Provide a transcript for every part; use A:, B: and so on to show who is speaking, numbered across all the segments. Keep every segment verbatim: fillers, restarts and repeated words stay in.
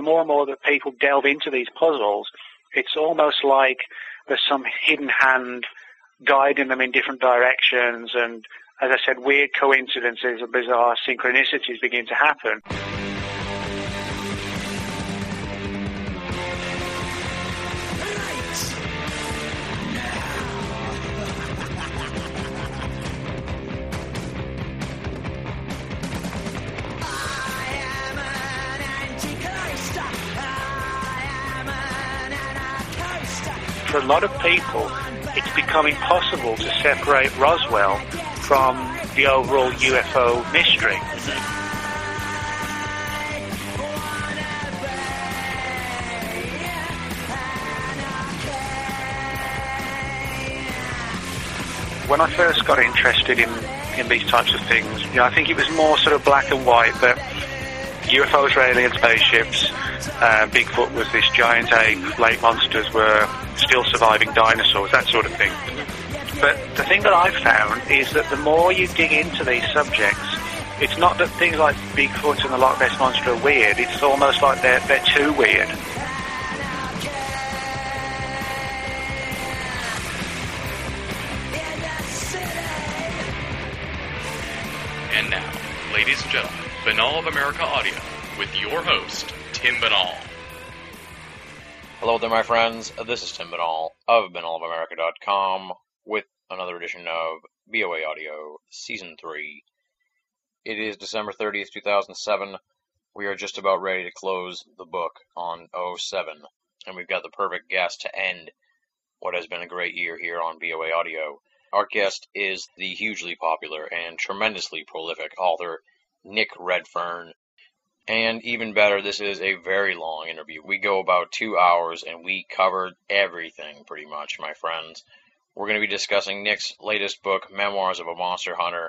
A: more and more that people delve into these puzzles, it's almost like there's some hidden hand guiding them in different directions, and, as I said, weird coincidences and bizarre synchronicities begin to happen. For a lot of people, it's become impossible to separate Roswell from the overall U F O mystery. When I first got interested in, in these types of things, you know, I think it was more sort of black and white, that U F Os were alien spaceships, uh, Bigfoot was this giant ape, lake monsters were still surviving dinosaurs, that sort of thing. But the thing that I've found is that the more you dig into these subjects, it's not that things like Bigfoot and the Loch Ness Monster are weird, it's almost like they're, they're too weird.
B: And now, ladies and gentlemen, Binnall of America Audio, with your host, Tim Binnall.
C: Hello there, my friends. This is Tim Binnall of Binnall of America dot com with another edition of B O A Audio Season three. It is December thirtieth, two thousand seven. We are just about ready to close the book on oh seven, and we've got the perfect guest to end what has been a great year here on B O A Audio. Our guest is the hugely popular and tremendously prolific author Nick Redfern. And even better, this is a very long interview. We go about two hours and we covered everything pretty much, my friends. We're going to be discussing Nick's latest book, Memoirs of a Monster Hunter.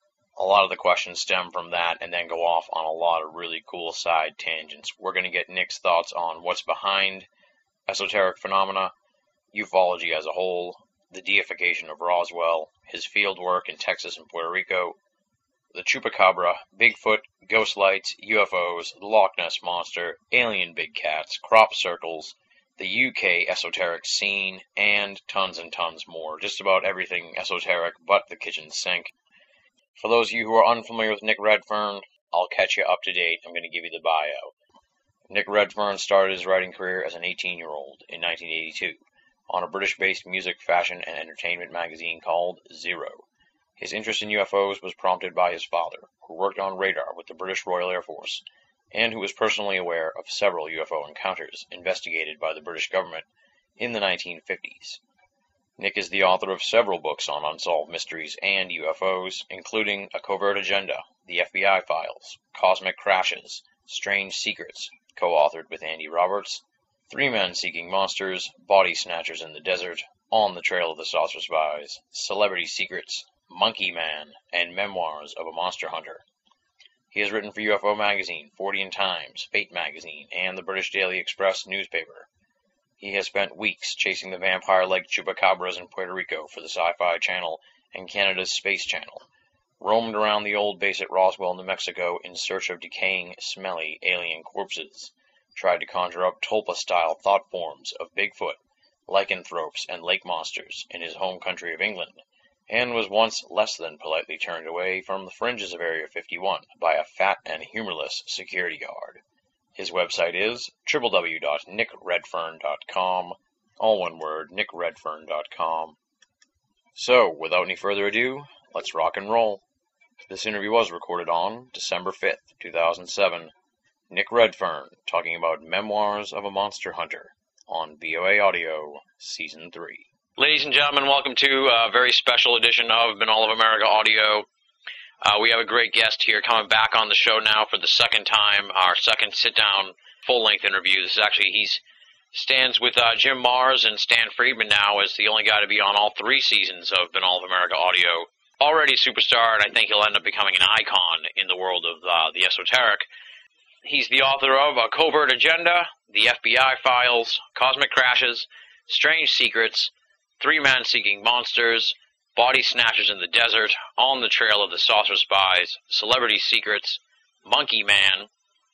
C: A lot of the questions stem from that and then go off on a lot of really cool side tangents. We're going to get Nick's thoughts on what's behind esoteric phenomena, ufology as a whole, the deification of Roswell, his field work in Texas and Puerto Rico, the Chupacabra, Bigfoot, ghost lights, U F Os, the Loch Ness Monster, alien big cats, crop circles, the U K esoteric scene, and tons and tons more. Just about everything esoteric but the kitchen sink. For those of you who are unfamiliar with Nick Redfern, I'll catch you up to date. I'm going to give you the bio. Nick Redfern started his writing career as an eighteen-year-old in nineteen eighty-two on a British-based music, fashion, and entertainment magazine called Zero. His interest in U F Os was prompted by his father, who worked on radar with the British Royal Air Force, and who was personally aware of several U F O encounters investigated by the British government in the nineteen fifties. Nick is the author of several books on unsolved mysteries and U F Os, including A Covert Agenda, The F B I Files, Cosmic Crashes, Strange Secrets, co-authored with Andy Roberts, Three Men Seeking Monsters, Body Snatchers in the Desert, On the Trail of the Saucer Spies, Celebrity Secrets, Monkey Man, and Memoirs of a Monster Hunter. He has written for U F O Magazine, Fortean Times, Fate Magazine, and the British Daily Express newspaper. He has spent weeks chasing the vampire-like chupacabras in Puerto Rico for the Sci-Fi Channel and Canada's Space Channel, roamed around the old base at Roswell, New Mexico in search of decaying, smelly alien corpses, tried to conjure up Tulpa-style thought forms of Bigfoot, lycanthropes, and lake monsters in his home country of England, and was once less than politely turned away from the fringes of Area fifty-one by a fat and humorless security guard. His website is w w w dot nick redfern dot com, all one word, nick redfern dot com. So, without any further ado, let's rock and roll. This interview was recorded on December fifth, two thousand seven. Nick Redfern, talking about Memoirs of a Monster Hunter, on B O A Audio, Season three. Ladies and gentlemen, welcome to a very special edition of Binnall of America Audio. Uh, we have a great guest here coming back on the show now for the second time, our second sit-down full-length interview. This is actually, he's stands with uh, Jim Mars and Stan Friedman now as the only guy to be on all three seasons of Binnall of America Audio. Already a superstar, and I think he'll end up becoming an icon in the world of uh, the esoteric. He's the author of A Covert Agenda, The F B I Files, Cosmic Crashes, Strange Secrets, Three Men Seeking Monsters, Body Snatchers in the Desert, On the Trail of the Saucer Spies, Celebrity Secrets, Monkey Man,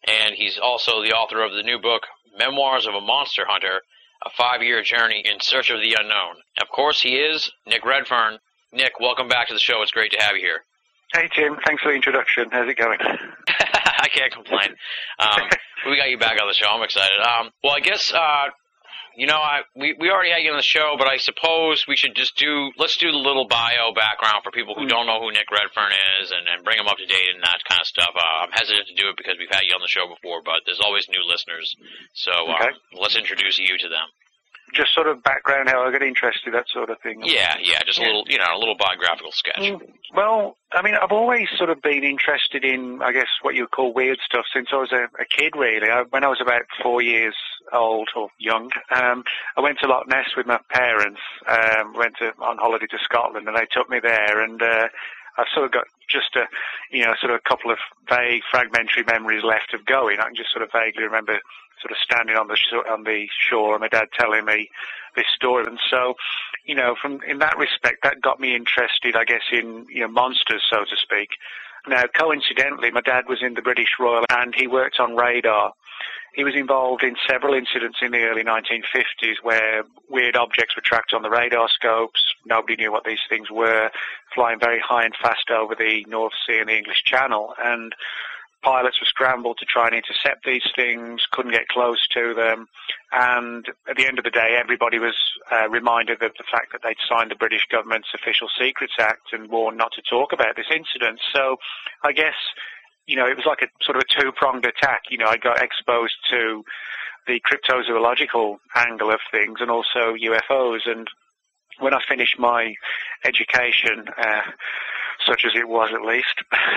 C: and he's also the author of the new book, Memoirs of a Monster Hunter, A Five-Year Journey in Search of the Unknown. Of course, he is Nick Redfern. Nick, welcome back to the show. It's great to have you here.
A: Hey, Tim. Thanks for the introduction. How's it going?
C: I can't complain. Um, we got you back on the show. I'm excited. Um, well, I guess... Uh, You know, I we, we already had you on the show, but I suppose we should just do, let's do the little bio background for people who don't know who Nick Redfern is and, and bring them up to date and that kind of stuff. Uh, I'm hesitant to do it because we've had you on the show before, but there's always new listeners. So uh,
A: okay.
C: Let's introduce you to them.
A: Just sort of background, how I got interested, that sort of thing.
C: Yeah, yeah, just a little, you know, a little biographical sketch.
A: Mm, well, I mean, I've always sort of been interested in, I guess, what you would call weird stuff since I was a, a kid, really. I, when I was about four years old or young, um, I went to Loch Ness with my parents, um, went to, on holiday to Scotland, and they took me there, and uh, I've sort of got just a, you know, sort of a couple of vague, fragmentary memories left of going. I can just sort of vaguely remember sort of standing on the sh- on the shore and my dad telling me this story. And so, you know, from in that respect, that got me interested, I guess, in, you know, monsters, so to speak. Now, coincidentally, my dad was in the British Royal and he worked on radar. He was involved in several incidents in the early nineteen fifties where weird objects were tracked on the radar scopes. Nobody knew what these things were, flying very high and fast over the North Sea and the English Channel. And pilots were scrambled to try and intercept these things, couldn't get close to them. And at the end of the day, everybody was uh, reminded of the fact that they'd signed the British government's Official Secrets Act and warned not to talk about this incident. So I guess, you know, it was like a sort of a two-pronged attack. You know, I got exposed to the cryptozoological angle of things and also U F Os. And when I finished my education, uh, such as it was at least,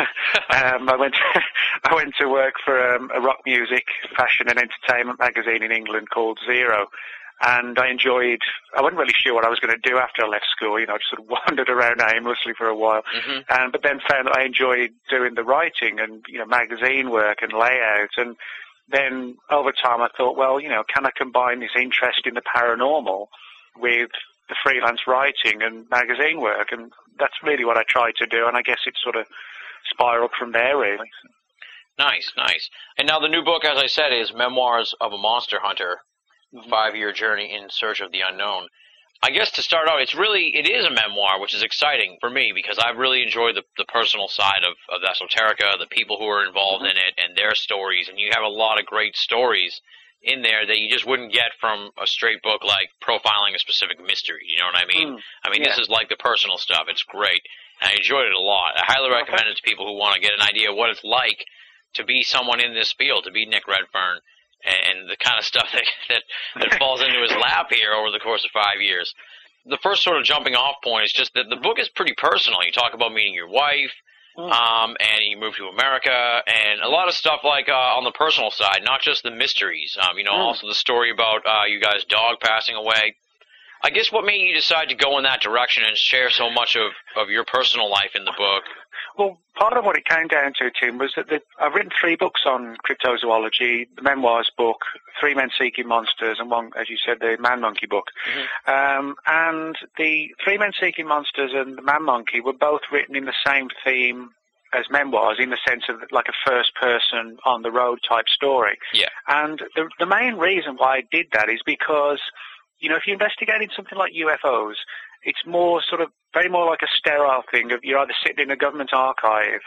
A: um, I went to, I went to work for um, a rock music, fashion and entertainment magazine in England called Zero. And I enjoyed, I wasn't really sure what I was going to do after I left school. You know, I just sort of wandered around aimlessly for a while. Mm-hmm. And, but then found that I enjoyed doing the writing and, you know, magazine work and layout. And then over time I thought, well, you know, can I combine this interest in the paranormal with the freelance writing and magazine work? And that's really what I tried to do. And I guess it sort of spiraled from there, really.
C: Nice, nice. And now the new book, as I said, is Memoirs of a Monster Hunter. Five-year journey in search of the unknown. I guess to start out, it's really, it is a memoir, which is exciting for me because I've really enjoyed the, the personal side of, of Esoterica, the people who are involved mm-hmm. in it, and their stories. And you have a lot of great stories in there that you just wouldn't get from a straight book like profiling a specific mystery. You know what I mean? Mm, I mean, yeah. This is like the personal stuff. It's great. And I enjoyed it a lot. I highly recommend okay. it to people who want to get an idea of what it's like to be someone in this field, to be Nick Redfern, and the kind of stuff that, that, that falls into his lap here over the course of five years. The first sort of jumping off point is just that the book is pretty personal. You talk about meeting your wife, mm. um, and you moved to America, and a lot of stuff like uh, on the personal side, not just the mysteries. Um, you know, mm. also the story about uh, you guys' dog passing away. I guess what made you decide to go in that direction and share so much of, of your personal life in the book?
A: Well, part of what it came down to, Tim, was that the, I've written three books on cryptozoology, the Memoirs book, Three Men Seeking Monsters, and one, as you said, the Man Monkey book. Mm-hmm. Um, and the Three Men Seeking Monsters and the Man Monkey were both written in the same theme as memoirs, in the sense of like a first-person, on-the-road type story.
C: Yeah.
A: And the, the main reason why I did that is because, you know, if you're investigating something like U F Os, it's more sort of very more like a sterile thing of you're either sitting in a government archive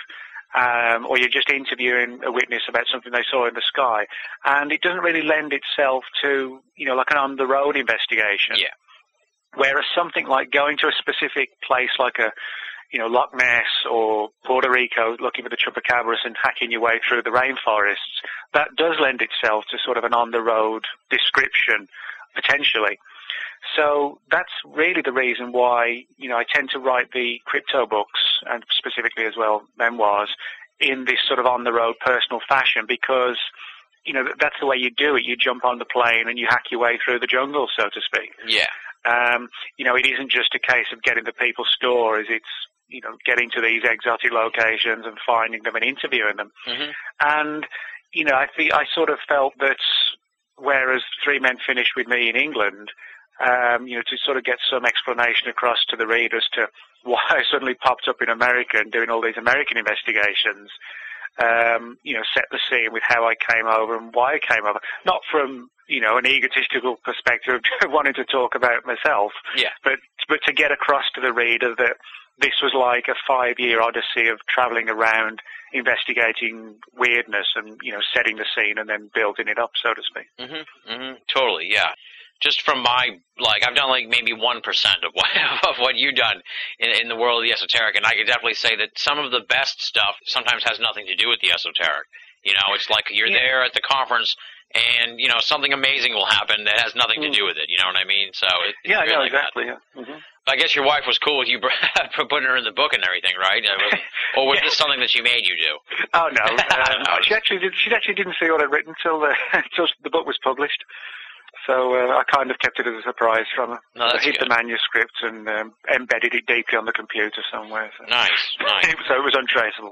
A: um, or you're just interviewing a witness about something they saw in the sky. And it doesn't really lend itself to, you know, like an on-the-road investigation.
C: Yeah.
A: Whereas something like going to a specific place like a, you know, Loch Ness or Puerto Rico, looking for the chupacabras and hacking your way through the rainforests, that does lend itself to sort of an on-the-road description, potentially. So that's really the reason why, you know, I tend to write the crypto books, and specifically as well memoirs, in this sort of on-the-road personal fashion, because, you know, that's the way you do it. You jump on the plane and you hack your way through the jungle, so to speak.
C: Yeah.
A: Um, you know, it isn't just a case of getting to people's stories. It's, you know, getting to these exotic locations and finding them and interviewing them. Mm-hmm. And, you know, I, th- I sort of felt that whereas Three Men finished with me in England, Um, you know, to sort of get some explanation across to the readers to why I suddenly popped up in America and doing all these American investigations, um, you know, set the scene with how I came over and why I came over. Not from, you know, an egotistical perspective of wanting to talk about myself,
C: yeah.
A: but but to get across to the reader that this was like a five-year odyssey of traveling around, investigating weirdness and, you know, setting the scene and then building it up, so to speak.
C: Mm-hmm, mm-hmm, totally, yeah. Just from my, like, I've done like maybe one percent of what, of what you've done in, in the world of the esoteric, and I could definitely say that some of the best stuff sometimes has nothing to do with the esoteric. You know, it's like you're yeah. there at the conference, and, you know, something amazing will happen that has nothing mm. to do with it, you know what I mean? So it, it's
A: Yeah, yeah,
C: like
A: exactly,
C: that.
A: yeah. Mm-hmm.
C: I guess your wife was cool with you putting her in the book and everything, right? Or was this something that she made you do?
A: Oh, no. Um, she actually did, she actually didn't see what I'd written until the, until the book was published. So uh, I kind of kept it as a surprise from her.
C: No,
A: I hid
C: good.
A: the manuscript and um, embedded it deeply on the computer somewhere. So.
C: Nice, nice.
A: So it was untraceable.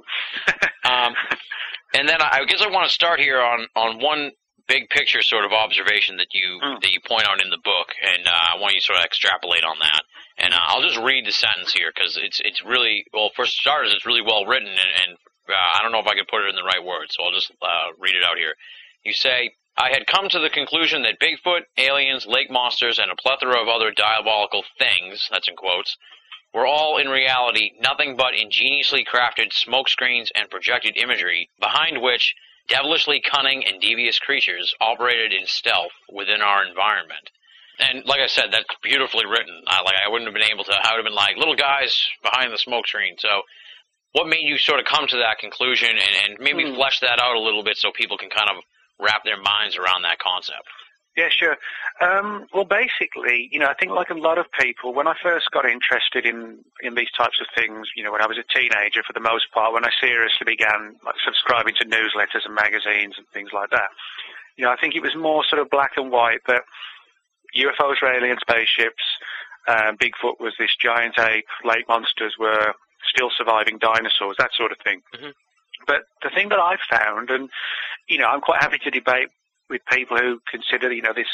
C: um, and then I guess I want to start here on, on one big picture sort of observation that you mm. that you point out in the book, and uh, I want you to sort of extrapolate on that. And uh, I'll just read the sentence here because it's it's really, well, for starters, it's really well written, and, and uh, I don't know if I could put it in the right words, so I'll just uh, read it out here. You say, I had come to the conclusion that Bigfoot, aliens, lake monsters, and a plethora of other diabolical things, that's in quotes, were all in reality nothing but ingeniously crafted smokescreens and projected imagery, behind which devilishly cunning and devious creatures operated in stealth within our environment. And like I said, that's beautifully written. I, like I wouldn't have been able to, I would have been like, little guys behind the smoke screen. So what made you sort of come to that conclusion and, and maybe mm. flesh that out a little bit so people can kind of wrap their minds around that concept?
A: Yeah, sure. Um, well, basically, you know, I think like a lot of people, when I first got interested in, in these types of things, you know, when I was a teenager for the most part, when I seriously began like, subscribing to newsletters and magazines and things like that, you know, I think it was more sort of black and white that U F Os were alien spaceships, uh, Bigfoot was this giant ape, lake monsters were still surviving dinosaurs, that sort of thing. Mm-hmm. But the thing that I've found, and, you know, I'm quite happy to debate with people who consider, you know, this,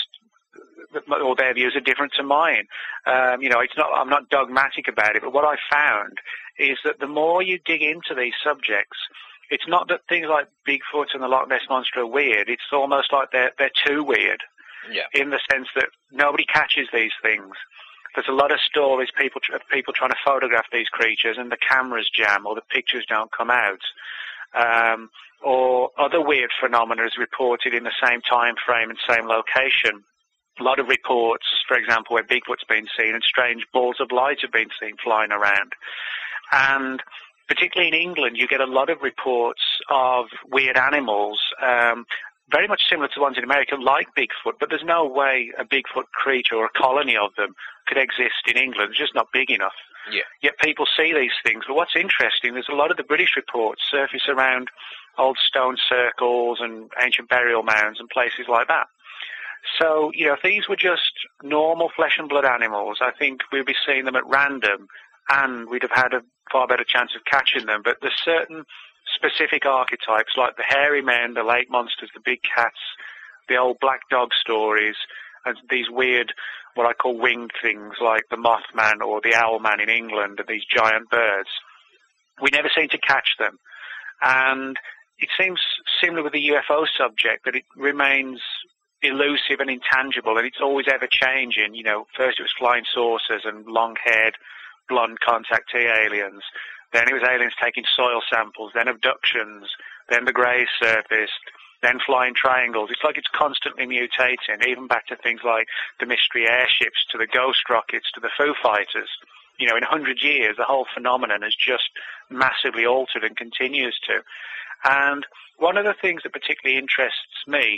A: or their views are different to mine. Um, you know, it's not, I'm not dogmatic about it, but what I found is that the more you dig into these subjects, it's not that things like Bigfoot and the Loch Ness Monster are weird, it's almost like they're, they're too weird.
C: Yeah.
A: In the sense that nobody catches these things. There's a lot of stories, people, people trying to photograph these creatures and the cameras jam or the pictures don't come out. Um, or other weird phenomena is reported in the same time frame and same location. A lot of reports, for example, where Bigfoot's been seen and strange balls of light have been seen flying around. And particularly in England, you get a lot of reports of weird animals, um, very much similar to the ones in America, like Bigfoot, but there's no way a Bigfoot creature or a colony of them could exist in England. It's just not big enough.
C: Yeah.
A: Yet people see these things. But what's interesting, there's a lot of the British reports surface around old stone circles and ancient burial mounds and places like that. So, you know, if these were just normal flesh and blood animals, I think we'd be seeing them at random and we'd have had a far better chance of catching them. But there's certain specific archetypes like the hairy men, the lake monsters, the big cats, the old black dog stories, and these weird, what I call winged things like the Mothman or the Owlman in England and these giant birds. We never seem to catch them. And it seems similar with the U F O subject that it remains elusive and intangible, and it's always ever changing. You know, first it was flying saucers and long-haired, blonde contactee aliens. Then it was aliens taking soil samples, then abductions, then the grey surfaced, then flying triangles. It's like it's constantly mutating, even back to things like the mystery airships, to the ghost rockets, to the Foo Fighters. You know, in a hundred years, the whole phenomenon has just massively altered and continues to. And one of the things that particularly interests me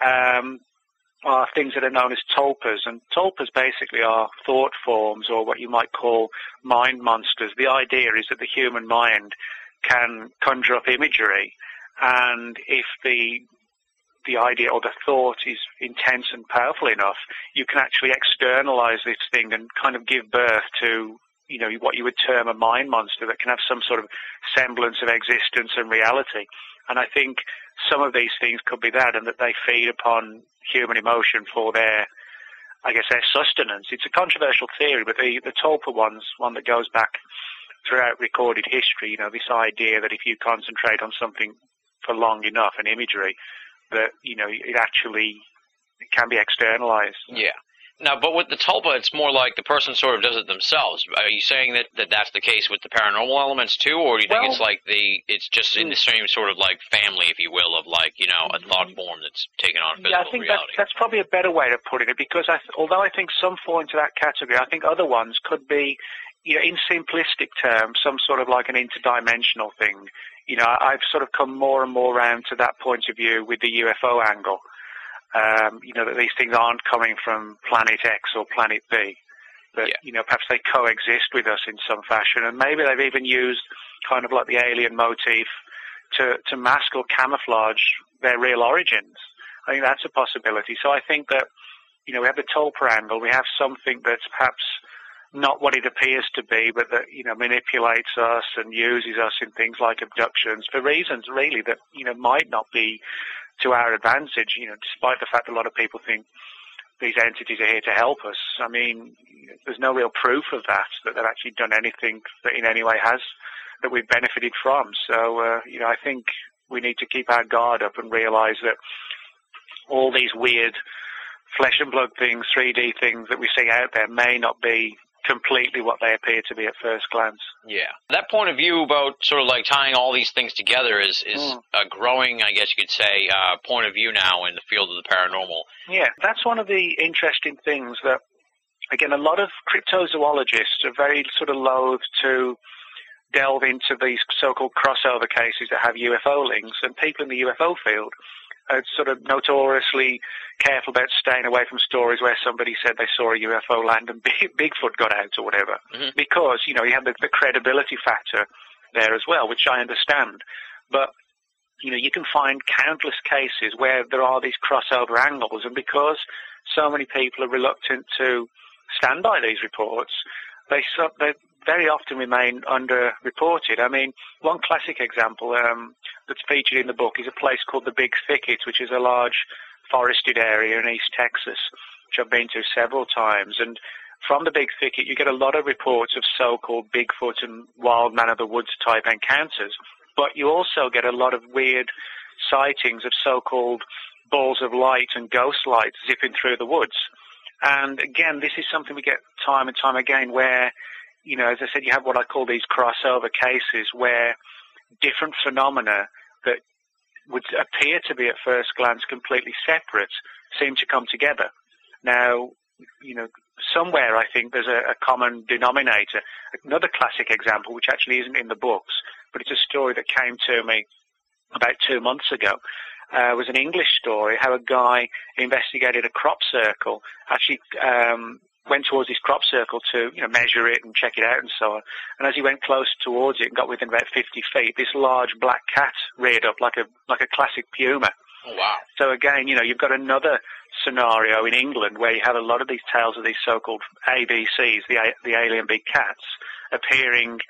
A: um, are things that are known as tulpas. And tulpas basically are thought forms, or what you might call mind monsters. The idea is that the human mind can conjure up imagery, and if the the idea or the thought is intense and powerful enough, you can actually externalize this thing and kind of give birth to, you know, what you would term a mind monster that can have some sort of semblance of existence and reality. And I think some of these things could be that, and that they feed upon human emotion for their, I guess, their sustenance. It's a controversial theory, but the, the Tulpa one's one that goes back throughout recorded history, you know, this idea that if you concentrate on something for long enough, an imagery, that, you know, it actually it can be externalized.
C: Yeah. Now, but with the tulpa, it's more like the person sort of does it themselves. Are you saying that, that that's the case with the paranormal elements too, or do you think well, it's like the it's just in the same sort of like family, if you will, of like, you know, a thought form that's taken on physical reality?
A: Yeah, I think
C: reality?
A: That's, that's probably a better way of putting it, because I th- although I think some fall into that category, I think other ones could be, you know, in simplistic terms, some sort of like an interdimensional thing. You know, I've sort of come more and more around to that point of view with the U F O angle. Um, you know, that these things aren't coming from planet X or planet B, that, yeah. you know, perhaps they coexist with us in some fashion, and maybe they've even used kind of like the alien motif to, to mask or camouflage their real origins. I think that's a possibility. So I think that, you know, we have the tulpa angle, we have something that's perhaps not what it appears to be, but that, you know, manipulates us and uses us in things like abductions for reasons really that, you know, might not be to our advantage, you know, despite the fact that a lot of people think these entities are here to help us. I mean, there's no real proof of that, that they've actually done anything that in any way has, that we've benefited from. So, uh, you know, I think we need to keep our guard up and realize that all these weird flesh and blood things, three D things that we see out there may not be completely what they appear to be at first glance.
C: Yeah. That point of view about sort of like tying all these things together is, is mm. a growing, I guess you could say, uh, point of view now in the field of the paranormal.
A: Yeah, that's one of the interesting things that, again, a lot of cryptozoologists are very sort of loath to delve into these so-called crossover cases that have U F O links, and people in the U F O field are sort of notoriously careful about staying away from stories where somebody said they saw a U F O land and Bigfoot got out or whatever. Mm-hmm. Because, you know, you have the, the credibility factor there as well, which I understand. But, you know, you can find countless cases where there are these crossover angles, and because so many people are reluctant to stand by these reports, they, they very often remain underreported. I mean, one classic example um, that's featured in the book is a place called the Big Thicket, which is a large forested area in East Texas, which I've been to several times. And from the Big Thicket, you get a lot of reports of so-called Bigfoot and wild man-of-the-woods type encounters. But you also get a lot of weird sightings of so-called balls of light and ghost lights zipping through the woods. And again, this is something we get time and time again where, you know, as I said, you have what I call these crossover cases where different phenomena that would appear to be at first glance completely separate seem to come together. Now, you know, somewhere I think there's a, a common denominator. Another classic example, which actually isn't in the books, but it's a story that came to me about two months ago, uh, was an English story, how a guy investigated a crop circle, actually um, went towards his crop circle to, you know, measure it and check it out and so on. And as he went close towards it and got within about fifty feet, this large black cat reared up like a like a classic puma.
C: Oh, wow.
A: So again, you know, you've got another scenario in England where you have a lot of these tales of these so-called A B Cs, the the alien big cats, appearing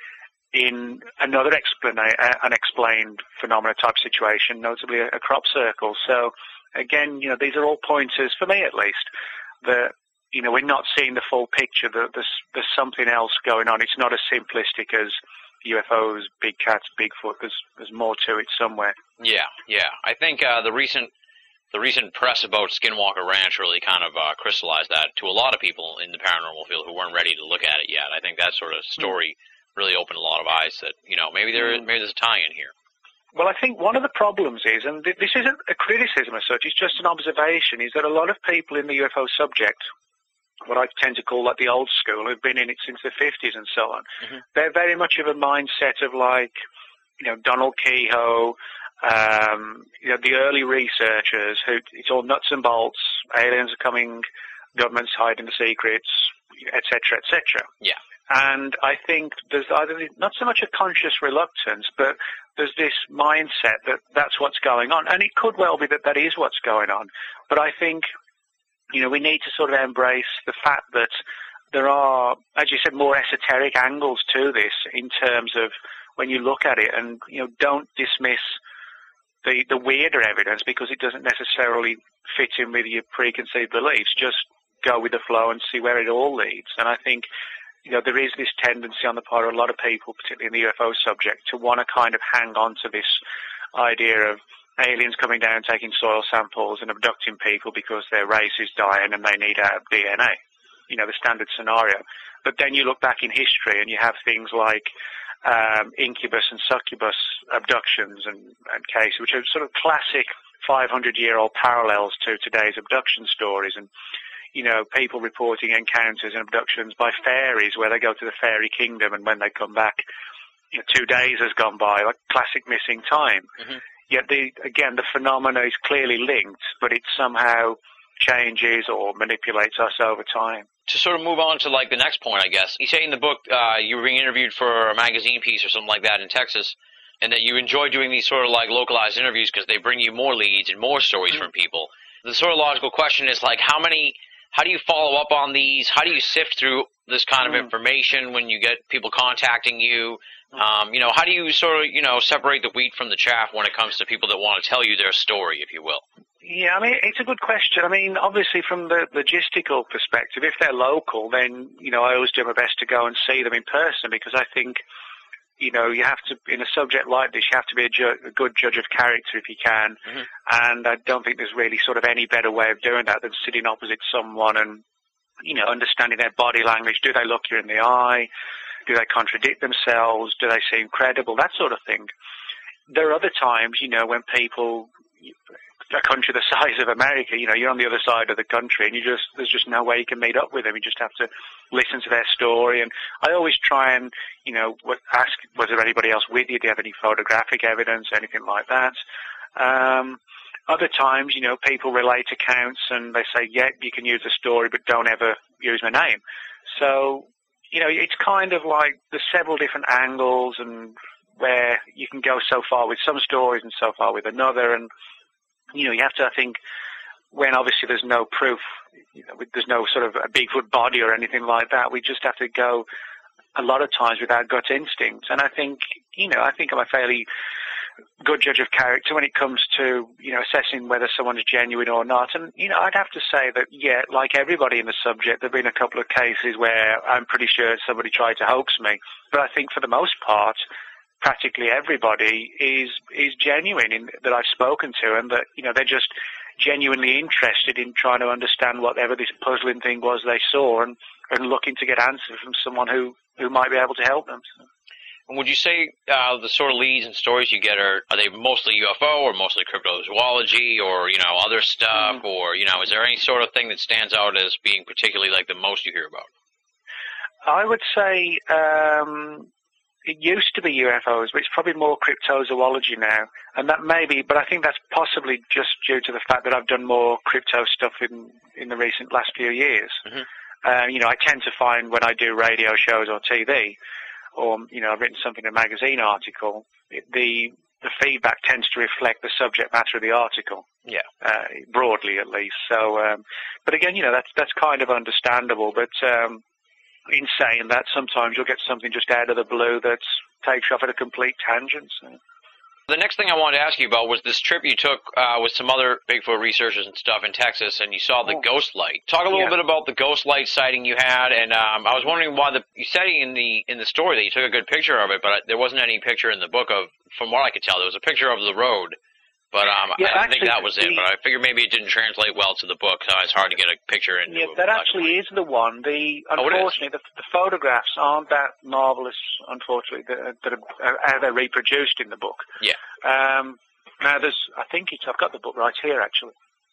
A: in another explana- uh, unexplained phenomena type situation, notably a, a crop circle. So again, you know, these are all pointers, for me at least, that, you know, we're not seeing the full picture, that there's, there's something else going on. It's not as simplistic as U F Os, big cats, Bigfoot. There's, there's more to it somewhere.
C: Yeah, yeah. I think uh, the recent the recent press about Skinwalker Ranch really kind of uh, crystallized that to a lot of people in the paranormal field who weren't ready to look at it yet. I think that sort of story mm. really opened a lot of eyes that, you know, maybe there mm. maybe there's a tie-in here.
A: Well, I think one of the problems is, and this isn't a criticism as such, it's just an observation, is that a lot of people in the U F O subject, what I tend to call like the old school, who've been in it since the fifties and so on, mm-hmm. they're very much of a mindset of like, you know, Donald Kehoe, um, you know, the early researchers who, it's all nuts and bolts, aliens are coming, governments hiding the secrets, et cetera, et cetera.
C: Yeah.
A: And I think there's either not so much a conscious reluctance, but there's this mindset that that's what's going on. And it could well be that that is what's going on. But I think, you know, we need to sort of embrace the fact that there are, as you said, more esoteric angles to this in terms of when you look at it, and, you know, don't dismiss the, the weirder evidence because it doesn't necessarily fit in with your preconceived beliefs. Just go with the flow and see where it all leads. And I think, you know, there is this tendency on the part of a lot of people, particularly in the U F O subject, to want to kind of hang on to this idea of aliens coming down, taking soil samples and abducting people because their race is dying and they need our D N A. You know, the standard scenario. But then you look back in history and you have things like um, incubus and succubus abductions and, and cases, which are sort of classic five hundred year old parallels to today's abduction stories. And, you know, people reporting encounters and abductions by fairies where they go to the fairy kingdom and when they come back, you know, two days has gone by, like classic missing time. Mm-hmm. Yet, the, again, the phenomena is clearly linked, but it somehow changes or manipulates us over time.
C: To sort of move on to, like, the next point, I guess, you say in the book uh, you were being interviewed for a magazine piece or something like that in Texas, and that you enjoy doing these sort of, like, localized interviews because they bring you more leads and more stories mm-hmm. from people. The sort of logical question is, like, how many, how do you follow up on these? How do you sift through this kind of mm-hmm. information when you get people contacting you? Um, you know, how do you sort of, you know, separate the wheat from the chaff when it comes to people that want to tell you their story, if you will?
A: Yeah, I mean, it's a good question. I mean, obviously from the logistical perspective, if they're local, then, you know, I always do my best to go and see them in person because I think, you know, you have to, in a subject like this, you have to be a, ju- a good judge of character if you can. Mm-hmm. And I don't think there's really sort of any better way of doing that than sitting opposite someone and, you know, understanding their body language. Do they look you in the eye? Do they contradict themselves? Do they seem credible? That sort of thing. There are other times, you know, when people, a country the size of America, you know, you're on the other side of the country and you just, there's just no way you can meet up with them. You just have to listen to their story. And I always try and, you know, ask, was there anybody else with you? Do you have any photographic evidence, anything like that? Um, other times, you know, people relate accounts and they say, yeah, you can use the story, but don't ever use my name. So, you know, it's kind of like there's several different angles and where you can go so far with some stories and so far with another. And, you know, you have to, I think, when obviously there's no proof, you know, there's no sort of a Bigfoot body or anything like that, we just have to go a lot of times with our gut instincts. And I think, you know, I think I'm a fairly good judge of character when it comes to, you know, assessing whether someone's genuine or not. And, you know, I'd have to say that, yeah, like everybody in the subject, there have been a couple of cases where I'm pretty sure somebody tried to hoax me. But I think for the most part, practically everybody is is genuine in, that I've spoken to, and that, you know, they're just genuinely interested in trying to understand whatever this puzzling thing was they saw and, and looking to get answers from someone who, who might be able to help them. So.
C: And would you say uh, the sort of leads and stories you get are, are they mostly U F O or mostly cryptozoology or, you know, other stuff? Mm. Or, you know, is there any sort of thing that stands out as being particularly like the most you hear about?
A: I would say um, it used to be U F Os, but it's probably more cryptozoology now. And that may be, but I think that's possibly just due to the fact that I've done more crypto stuff in, in the recent last few years. Mm-hmm. Uh, you know, I tend to find when I do radio shows or T V, or, you know, I've written something in a magazine article, it, the the feedback tends to reflect the subject matter of the article.
C: Yeah.
A: Uh, broadly, at least. So, um, but again, you know, that's that's kind of understandable. But um, in saying that, sometimes you'll get something just out of the blue that takes you off at a complete tangent. So.
C: The next thing I wanted to ask you about was this trip you took uh, with some other Bigfoot researchers and stuff in Texas, and you saw the oh. ghost light. Talk a little yeah. bit about the ghost light sighting you had, and um, I was wondering why the you said in the in the story that you took a good picture of it, but there wasn't any picture in the book of, from what I could tell, there was a picture of the road. But um,
A: yeah,
C: I didn't
A: actually,
C: think that was it,
A: the,
C: but I figured maybe it didn't translate well to the book, so it's hard to get a picture in.
A: Yeah, that actually is the one. The Unfortunately, oh, the, the photographs aren't that marvellous, unfortunately, that, that are, how they're reproduced in the book.
C: Yeah.
A: Um, now, there's, I think it's, I've got the book right here, actually.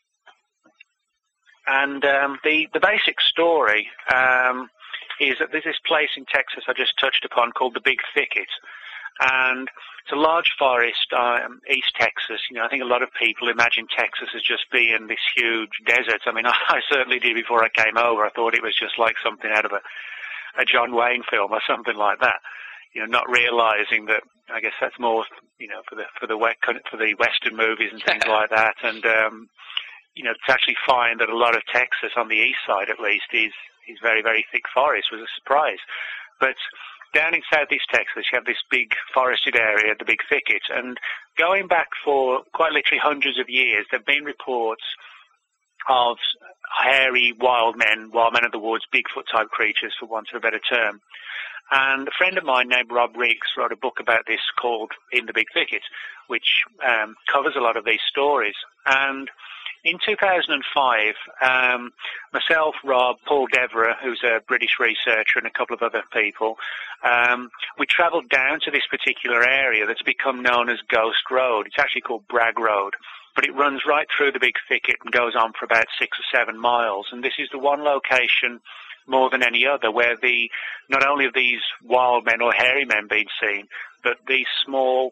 A: And um, the, the basic story um, is that there's this place in Texas I just touched upon called the Big Thicket. And it's a large forest, um, East Texas. You know, I think a lot of people imagine Texas as just being this huge desert. I mean, I, I certainly did before I came over. I thought it was just like something out of a, a John Wayne film or something like that. You know, not realizing that. I guess that's more, you know, for the for the for the Western movies and things like that. And um, you know, to actually find that a lot of Texas on the east side, at least, is is very very thick forest was a surprise. But down in southeast Texas, you have this big forested area, the Big Thicket, and going back for quite literally hundreds of years, there have been reports of hairy wild men, wild men of the woods, Bigfoot-type creatures, for want of a better term. And a friend of mine named Rob Riggs wrote a book about this called In the Big Thicket, which um, covers a lot of these stories. And in two thousand five, um, myself, Rob, Paul Devereux, who's a British researcher, and a couple of other people, um, we travelled down to this particular area that's become known as Ghost Road. It's actually called Bragg Road, but it runs right through the big thicket and goes on for about six or seven miles. And this is the one location, more than any other, where the not only have these wild men or hairy men been seen, but these small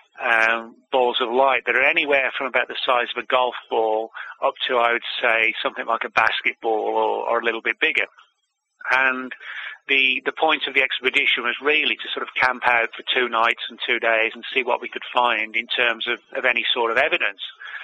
A: um, balls of light that are anywhere from about the size of a golf ball up to, I would say, something like a basketball or, or a little bit bigger. And the the point of the expedition was really to sort of camp out for two nights and two days and see what we could find in terms of, of any sort of evidence.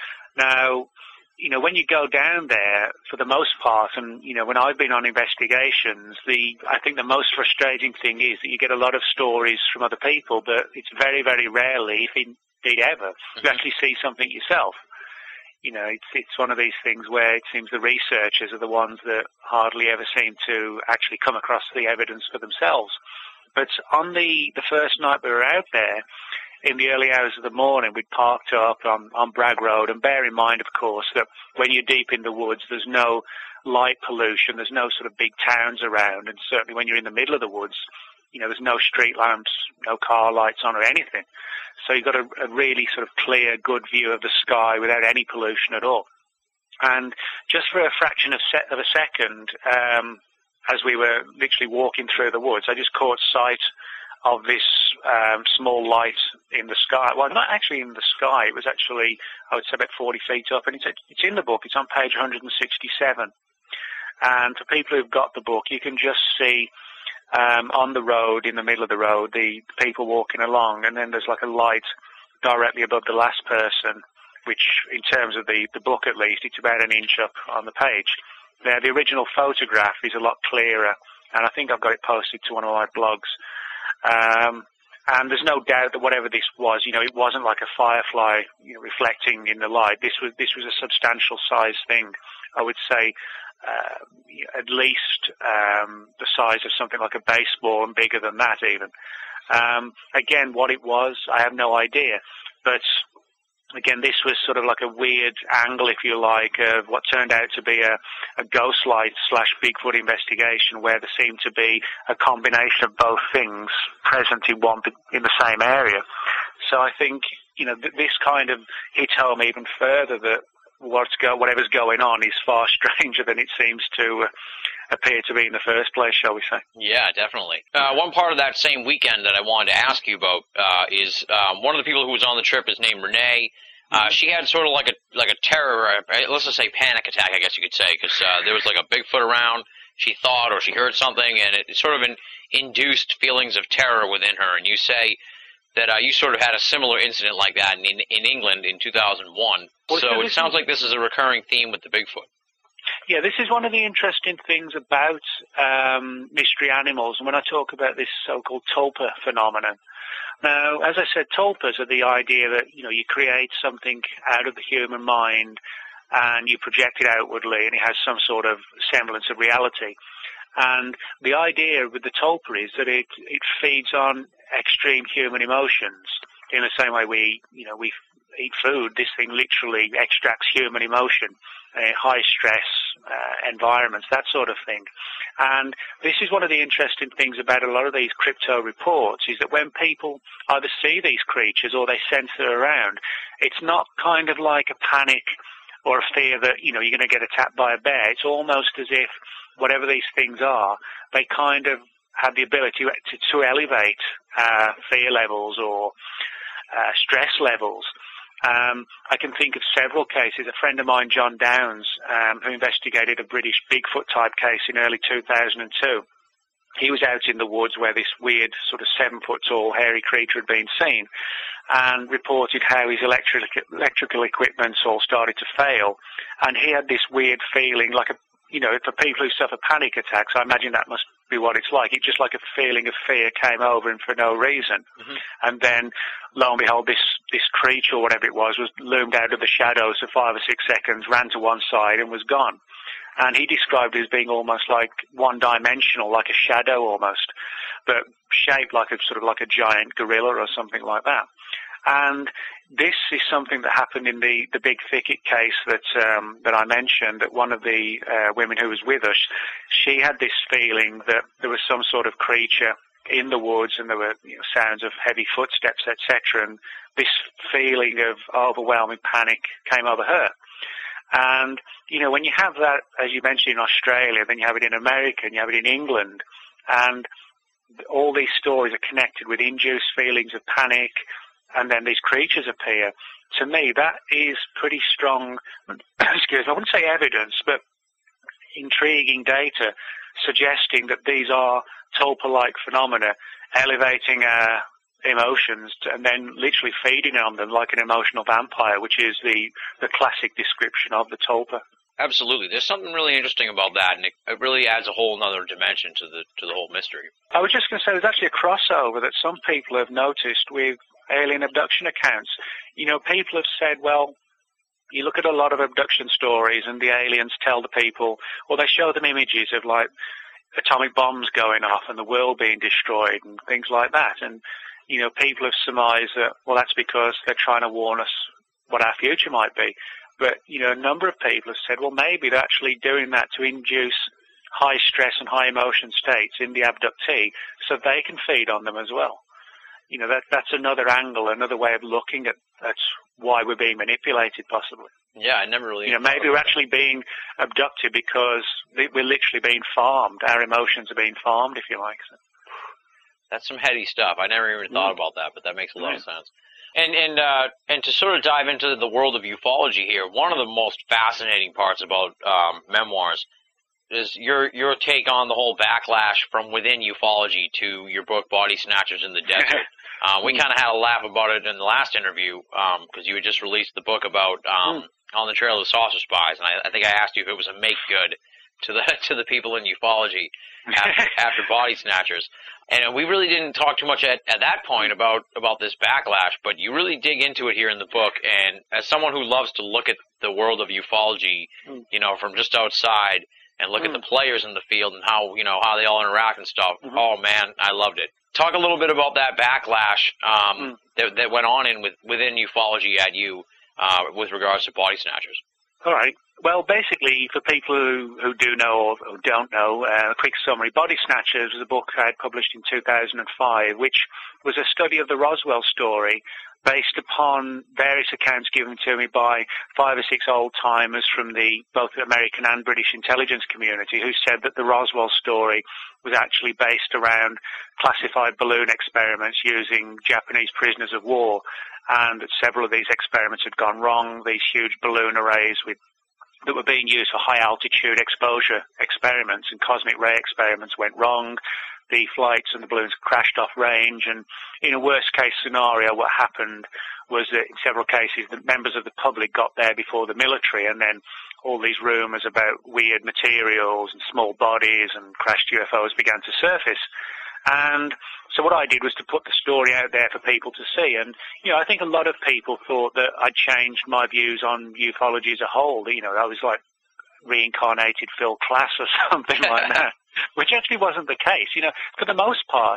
A: Now, you know, when you go down there, for the most part, and, you know, when I've been on investigations, the I think the most frustrating thing is that you get a lot of stories from other people, but it's very, very rarely, if indeed ever, mm-hmm. you actually see something yourself. You know, it's it's one of these things where it seems the researchers are the ones that hardly ever seem to actually come across the evidence for themselves. But on the, the first night we were out there, in the early hours of the morning, we'd parked up on, on Bragg Road, and bear in mind, of course, that when you're deep in the woods, there's no light pollution, there's no sort of big towns around, and certainly when you're in the middle of the woods, you know, there's no street lamps, no car lights on or anything. So you've got a, a really sort of clear, good view of the sky without any pollution at all. And just for a fraction of, se- of a second, um, as we were literally walking through the woods, I just caught sight of this um, small light in the sky. Well, not actually in the sky. It was actually, I would say, about forty feet up. And it's, it's in the book. It's on page one hundred sixty-seven. And for people who've got the book, you can just see um, on the road, in the middle of the road, the people walking along. And then there's like a light directly above the last person, which in terms of the, the book at least, it's about an inch up on the page. Now, the original photograph is a lot clearer. And I think I've got it posted to one of my blogs. Um, and there's no doubt that whatever this was, you know, it wasn't like a firefly, you know, reflecting in the light. This was this was a substantial size thing. I would say uh, at least um, the size of something like a baseball, and bigger than that even. Um, again, what it was, I have no idea. But again, this was sort of like a weird angle, if you like, of what turned out to be a, a ghost light slash Bigfoot investigation, where there seemed to be a combination of both things present in one in the same area. So I think, you know, th- this kind of hits home even further that what's go whatever's going on is far stranger than it seems to uh, appear to be in the first place, shall we say.
C: Yeah, definitely. Uh, one part of that same weekend that I wanted to ask you about uh, is um, one of the people who was on the trip is named Renee. Uh, she had sort of like a like a terror, uh, let's just say panic attack, I guess you could say, because uh, there was like a Bigfoot around, she thought, or she heard something, and it sort of in, induced feelings of terror within her. And you say that uh, you sort of had a similar incident like that in in England in two thousand one. Well, so it sounds like this is a recurring theme with the Bigfoot.
A: Yeah, this is one of the interesting things about um, mystery animals, and when I talk about this so-called tulpa phenomenon. Now, as I said, tulpas are the idea that, you know, you create something out of the human mind and you project it outwardly, and it has some sort of semblance of reality. And the idea with the tulpa is that it, it feeds on extreme human emotions. In the same way we, you know, we eat food, this thing literally extracts human emotion, uh, high stress uh, environments, that sort of thing. And this is one of the interesting things about a lot of these crypto reports, is that when people either see these creatures or they sense they're around, it's not kind of like a panic or a fear that, you know, you're going to get attacked by a bear. It's almost as if whatever these things are, they kind of have the ability to, to elevate uh, fear levels or uh, stress levels. Um, I can think of several cases. A friend of mine, John Downs, um, who investigated a British Bigfoot-type case in early two thousand two, he was out in the woods where this weird sort of seven-foot-tall hairy creature had been seen, and reported how his electric, electrical equipment all started to fail. And he had this weird feeling, like a, you know, for people who suffer panic attacks, I imagine that must be what it's like. It's just like a feeling of fear came over him for no reason. Mm-hmm. And then, lo and behold, this, this creature, or whatever it was, was loomed out of the shadows for five or six seconds, ran to one side and was gone. And he described it as being almost like one-dimensional, like a shadow almost, but shaped like a sort of like a giant gorilla or something like that. And this is something that happened in the, the Big Thicket case that um, that I mentioned, that one of the uh, women who was with us, she had this feeling that there was some sort of creature in the woods and there were, you know, sounds of heavy footsteps, et cetera. And this feeling of overwhelming panic came over her. And, you know, when you have that, as you mentioned, in Australia, then you have it in America and you have it in England, and all these stories are connected with induced feelings of panic, and then these creatures appear. To me, that is pretty strong, excuse me, I wouldn't say evidence, but intriguing data suggesting that these are tulpa-like phenomena elevating our emotions and then literally feeding on them like an emotional vampire, which is the, the classic description of the tulpa.
C: Absolutely. There's something really interesting about that, and it, it really adds a whole other dimension to the to the whole mystery.
A: I was just going to say there's actually a crossover that some people have noticed with alien abduction accounts. You know, people have said, well, you look at a lot of abduction stories and the aliens tell the people, or they show them images of like atomic bombs going off and the world being destroyed and things like that. And, you know, people have surmised that, well, that's because they're trying to warn us what our future might be. But, you know, a number of people have said, well, maybe they're actually doing that to induce high stress and high emotion states in the abductee so they can feed on them as well. You know, that that's another angle, another way of looking at that's why we're being manipulated, possibly.
C: Yeah, I never really...
A: You know, maybe we're actually being abducted because we're literally being farmed. Our emotions are being farmed, if you like. So.
C: That's some heady stuff. I never even thought mm. about that, but that makes a lot
A: yeah.
C: of sense. And and uh, and to sort of dive into the world of ufology here, one of the most fascinating parts about um, memoirs is your your take on the whole backlash from within ufology to your book Body Snatchers in the Desert. uh, we kind of had a laugh about it in the last interview because um, you had just released the book about um, mm. On the Trail of Saucer Spies, and I, I think I asked you if it was a make good to the to the people in ufology after, after Body Snatchers. And we really didn't talk too much at, at that point about, about this backlash, but you really dig into it here in the book. And as someone who loves to look at the world of ufology, mm. you know, from just outside and look mm. at the players in the field and how, you know, how they all interact and stuff, mm-hmm. oh, man, I loved it. Talk a little bit about that backlash um, mm. that, that went on in with, within ufology at you uh, with regards to Body Snatchers.
A: All right. Well, basically, for people who, who do know or don't know, uh, a quick summary. Body Snatchers was a book I had published in two thousand five, which was a study of the Roswell story based upon various accounts given to me by five or six old-timers from the both American and British intelligence community who said that the Roswell story was actually based around classified balloon experiments using Japanese prisoners of war, and that several of these experiments had gone wrong. These huge balloon arrays with that were being used for high-altitude exposure experiments and cosmic ray experiments went wrong. The flights and the balloons crashed off range, and in a worst-case scenario, what happened was that in several cases, the members of the public got there before the military, and then all these rumors about weird materials and small bodies and crashed U F Os began to surface. And so what I did was to put the story out there for people to see. And, you know, I think a lot of people thought that I'd changed my views on ufology as a whole. You know, I was like reincarnated Phil Klass or something like that, which actually wasn't the case. You know, for the most part,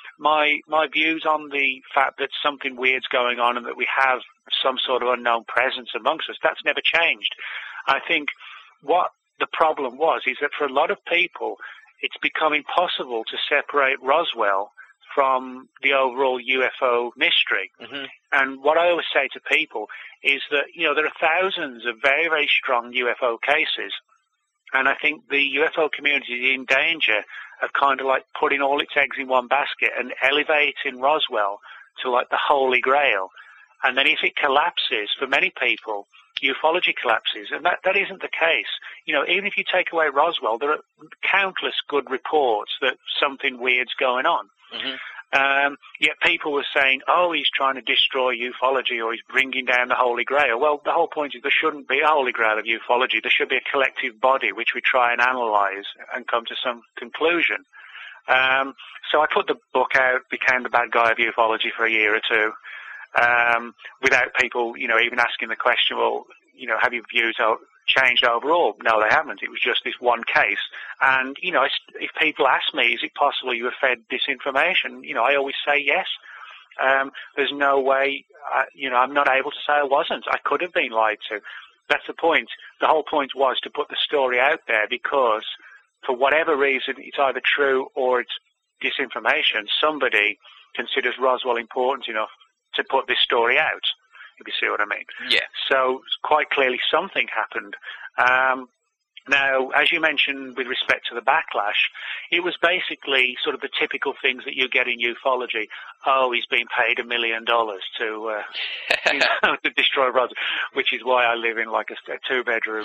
A: my my views on the fact that something weird's going on and that we have some sort of unknown presence amongst us, that's never changed. I think what the problem was is that for a lot of people, it's become impossible to separate Roswell from the overall U F O mystery. Mm-hmm. And what I always say to people is that, you know, there are thousands of very, very strong U F O cases. And I think the U F O community is in danger of kind of like putting all its eggs in one basket and elevating Roswell to like the holy grail. And then if it collapses, for many people, ufology collapses, and that, that isn't the case. You know, even if you take away Roswell, there are countless good reports that something weird's going on. Mm-hmm. Um, yet people were saying, oh, he's trying to destroy ufology or he's bringing down the Holy Grail. Well, the whole point is there shouldn't be a Holy Grail of ufology. There should be a collective body which we try and analyze and come to some conclusion. Um, so I put the book out, became the bad guy of ufology for a year or two, um, without people, you know, even asking the question, well, you know, have your views changed overall? No, they haven't. It was just this one case. And, you know, if people ask me, is it possible you were fed disinformation? You know, I always say yes. Um, there's no way, uh, you know, I'm not able to say I wasn't. I could have been lied to. That's the point. The whole point was to put the story out there because for whatever reason, it's either true or it's disinformation. Somebody considers Roswell important enough to put this story out, if you see what I mean.
C: Yeah.
A: So quite clearly something happened. Um, now, as you mentioned with respect to the backlash, it was basically sort of the typical things that you get in ufology. Oh, he's been paid a million dollars to, uh, you know, to destroy Roswell, which is why I live in like a, a two-bedroom,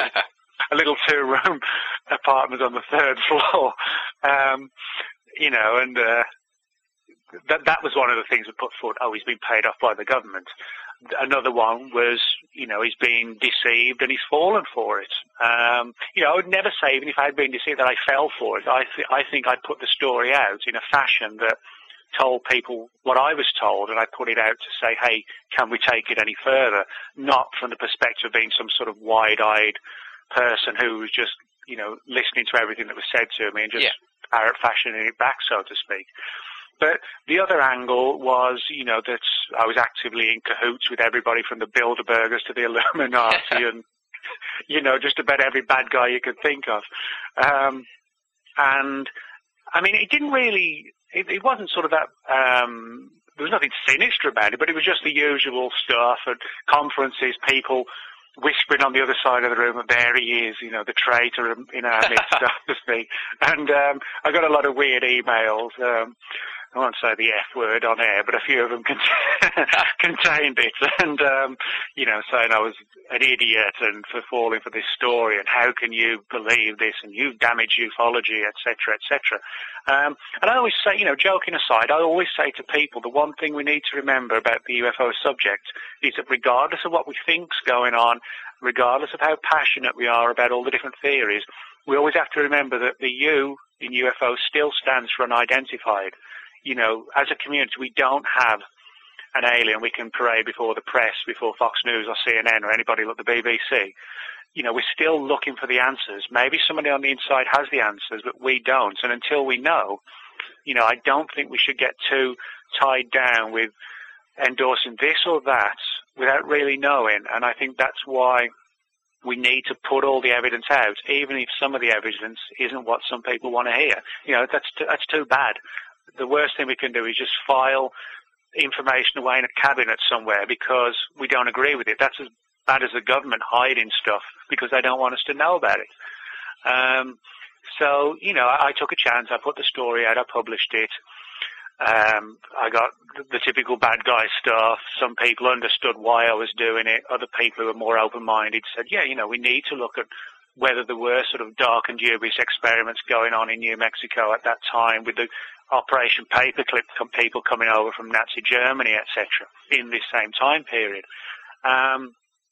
A: a little two-room apartment on the third floor. Um, you know, and uh, that that was one of the things that put forward. Oh, he's been paid off by the government. Another one was, you know, he's been deceived and he's fallen for it. Um, you know, I would never say, even if I'd been deceived, that I fell for it. I, th- I think I put the story out in a fashion that told people what I was told, and I put it out to say, hey, can we take it any further? Not from the perspective of being some sort of wide-eyed person who was just, you know, listening to everything that was said to me and just
C: yeah.
A: parrot fashioning it back, so to speak. But the other angle was, you know, that I was actively in cahoots with everybody from the Bilderbergers to the Illuminati and, you know, just about every bad guy you could think of. Um, and, I mean, it didn't really, it, it wasn't sort of that, um, there was nothing sinister about it, but it was just the usual stuff at conferences, people whispering on the other side of the room that there he is, you know, the traitor in our midst, so to speak. And um, I got a lot of weird emails. Um, I won't say the F word on air, but a few of them cont- contained it. And, um, you know, saying I was an idiot and for falling for this story and how can you believe this and you've damaged ufology, et cetera, et cetera. Um, and I always say, you know, joking aside, I always say to people the one thing we need to remember about the U F O subject is that regardless of what we think's going on, regardless of how passionate we are about all the different theories, we always have to remember that the U in U F O still stands for unidentified. You know, as a community, we don't have an alien we can parade before the press, before Fox News or C N N or anybody like the B B C. You know, we're still looking for the answers. Maybe somebody on the inside has the answers, but we don't. And until we know, you know, I don't think we should get too tied down with endorsing this or that without really knowing. And I think that's why we need to put all the evidence out, even if some of the evidence isn't what some people want to hear. You know, that's too, that's too bad. The worst thing we can do is just file information away in a cabinet somewhere because we don't agree with it. That's as bad as the government hiding stuff because they don't want us to know about it. Um, so, you know, I, I took a chance. I put the story out. I published it. Um, I got the, the typical bad guy stuff. Some people understood why I was doing it. Other people who were more open-minded said, yeah, you know, we need to look at whether there were sort of dark and dubious experiments going on in New Mexico at that time with the Operation Paperclip people coming over from Nazi Germany, et cetera, in this same time period. Um,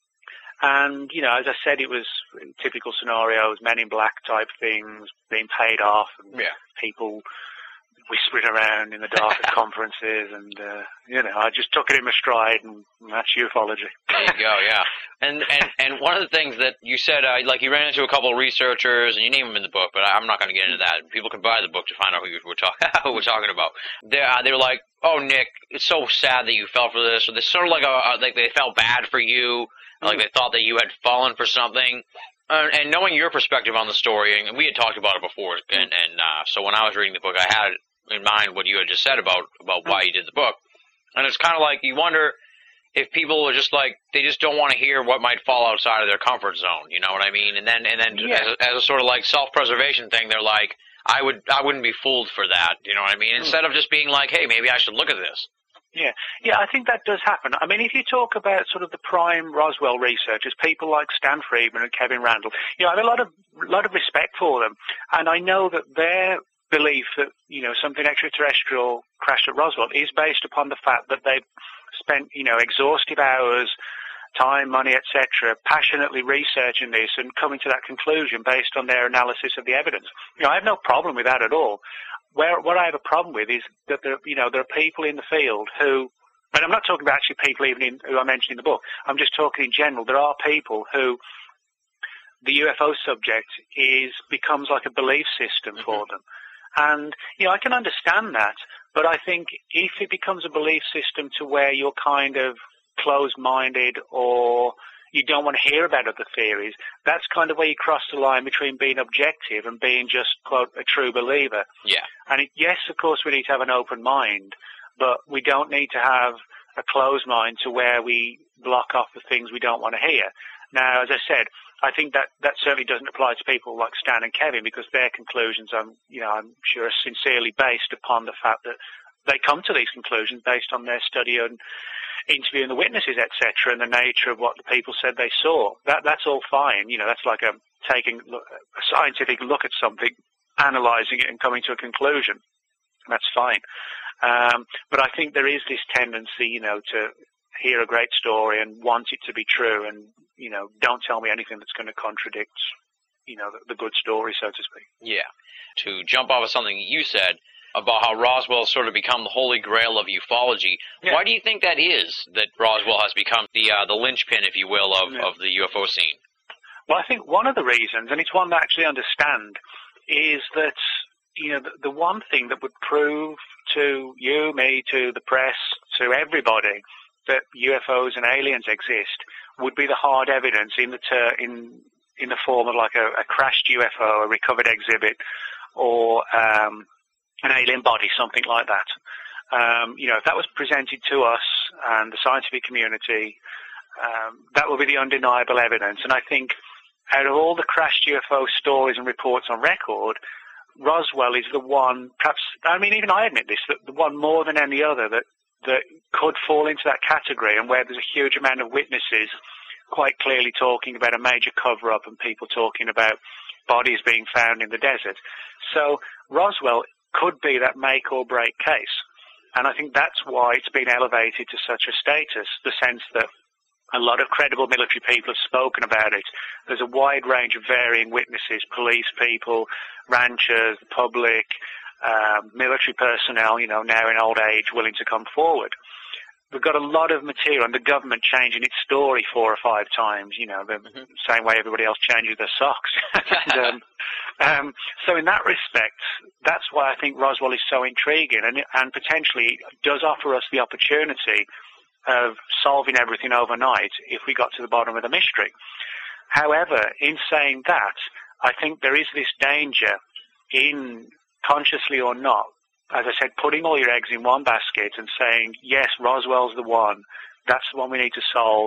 A: and, you know, as I said, it was typical scenarios, Men in Black type things, being paid off, and
C: yeah.
A: people whispering around in the dark at conferences, and, uh, you know, I just took it in my stride, and that's ufology.
C: There you go, yeah. And, and, and one of the things that you said, uh, like you ran into a couple of researchers, and you name them in the book, but I'm not going to get into that. People can buy the book to find out who we're, talk- who we're talking about. They're, uh, they were like, oh, Nick, it's so sad that you fell for this, or they're sort of like, a, like they felt bad for you, mm. like they thought that you had fallen for something. Uh, and knowing your perspective on the story, and we had talked about it before, and, and uh, so when I was reading the book, I had in mind what you had just said about, about why you did the book. And it's kind of like you wonder if people are just like, they just don't want to hear what might fall outside of their comfort zone, you know what I mean? And then and then
A: yeah.
C: as, a, as a sort of like self-preservation thing, they're like, I would I wouldn't be fooled for that, you know what I mean? Instead of just being like, hey, maybe I should look at this.
A: Yeah, yeah, I think that does happen. I mean, if you talk about sort of the prime Roswell researchers, people like Stan Friedman and Kevin Randle, you know, I have a lot of lot of respect for them, and I know that their belief that, you know, something extraterrestrial crashed at Roswell is based upon the fact that they've spent, you know, exhaustive hours, time, money, et cetera, passionately researching this and coming to that conclusion based on their analysis of the evidence. You know, I have no problem with that at all. where what I have a problem with is that there, you know, there are people in the field who, and I'm not talking about actually people even in, who I mentioned in the book. I'm just talking in general. There are people who the U F O subject is becomes like a belief system mm-hmm. for them. And, you know, I can understand that, but I think if it becomes a belief system to where you're kind of closed-minded or you don't want to hear about other theories, that's kind of where you cross the line between being objective and being just, quote, a true believer.
C: Yeah.
A: And it, yes, of course, we need to have an open mind, but we don't need to have a closed mind to where we block off the things we don't want to hear. Now, as I said, I think that, that certainly doesn't apply to people like Stan and Kevin, because their conclusions, I'm, you know, I'm sure are sincerely based upon the fact that they come to these conclusions based on their study and interviewing the witnesses, et cetera, and the nature of what the people said they saw. That that's all fine. You know, that's like a taking a scientific look at something, analysing it, and coming to a conclusion. That's fine. Um, but I think there is this tendency, you know, to hear a great story and want it to be true, and, you know, don't tell me anything that's going to contradict, you know, the, the good story, so to speak.
C: Yeah. To jump off of something you said about how Roswell sort of become the holy grail of ufology, yeah. Why do you think that is, that Roswell has become the uh, the linchpin, if you will, of, yeah. of the U F O scene?
A: Well, I think one of the reasons, and it's one that I actually understand, is that, you know, the, the one thing that would prove to you, me, to the press, to everybody, that U F Os and aliens exist would be the hard evidence in the ter- in in the form of like a, a crashed U F O, a recovered exhibit, or um, an alien body, something like that. Um, you know, if that was presented to us and the scientific community, um, that would be the undeniable evidence. And I think out of all the crashed U F O stories and reports on record, Roswell is the one, perhaps, I mean, even I admit this, that the one more than any other that, that could fall into that category, and where there's a huge amount of witnesses quite clearly talking about a major cover-up and people talking about bodies being found in the desert. So Roswell could be that make or break case. And I think that's why it's been elevated to such a status, the sense that a lot of credible military people have spoken about it. There's a wide range of varying witnesses, police people, ranchers, the public, um, military personnel, you know, now in old age, willing to come forward. We've got a lot of material, and the government changing its story four or five times, you know, the mm-hmm. same way everybody else changes their socks. and, um, um, so in that respect, that's why I think Roswell is so intriguing, and, and potentially does offer us the opportunity of solving everything overnight if we got to the bottom of the mystery. However, in saying that, I think there is this danger in, consciously or not, as I said, putting all your eggs in one basket and saying, yes, Roswell's the one, that's the one we need to solve,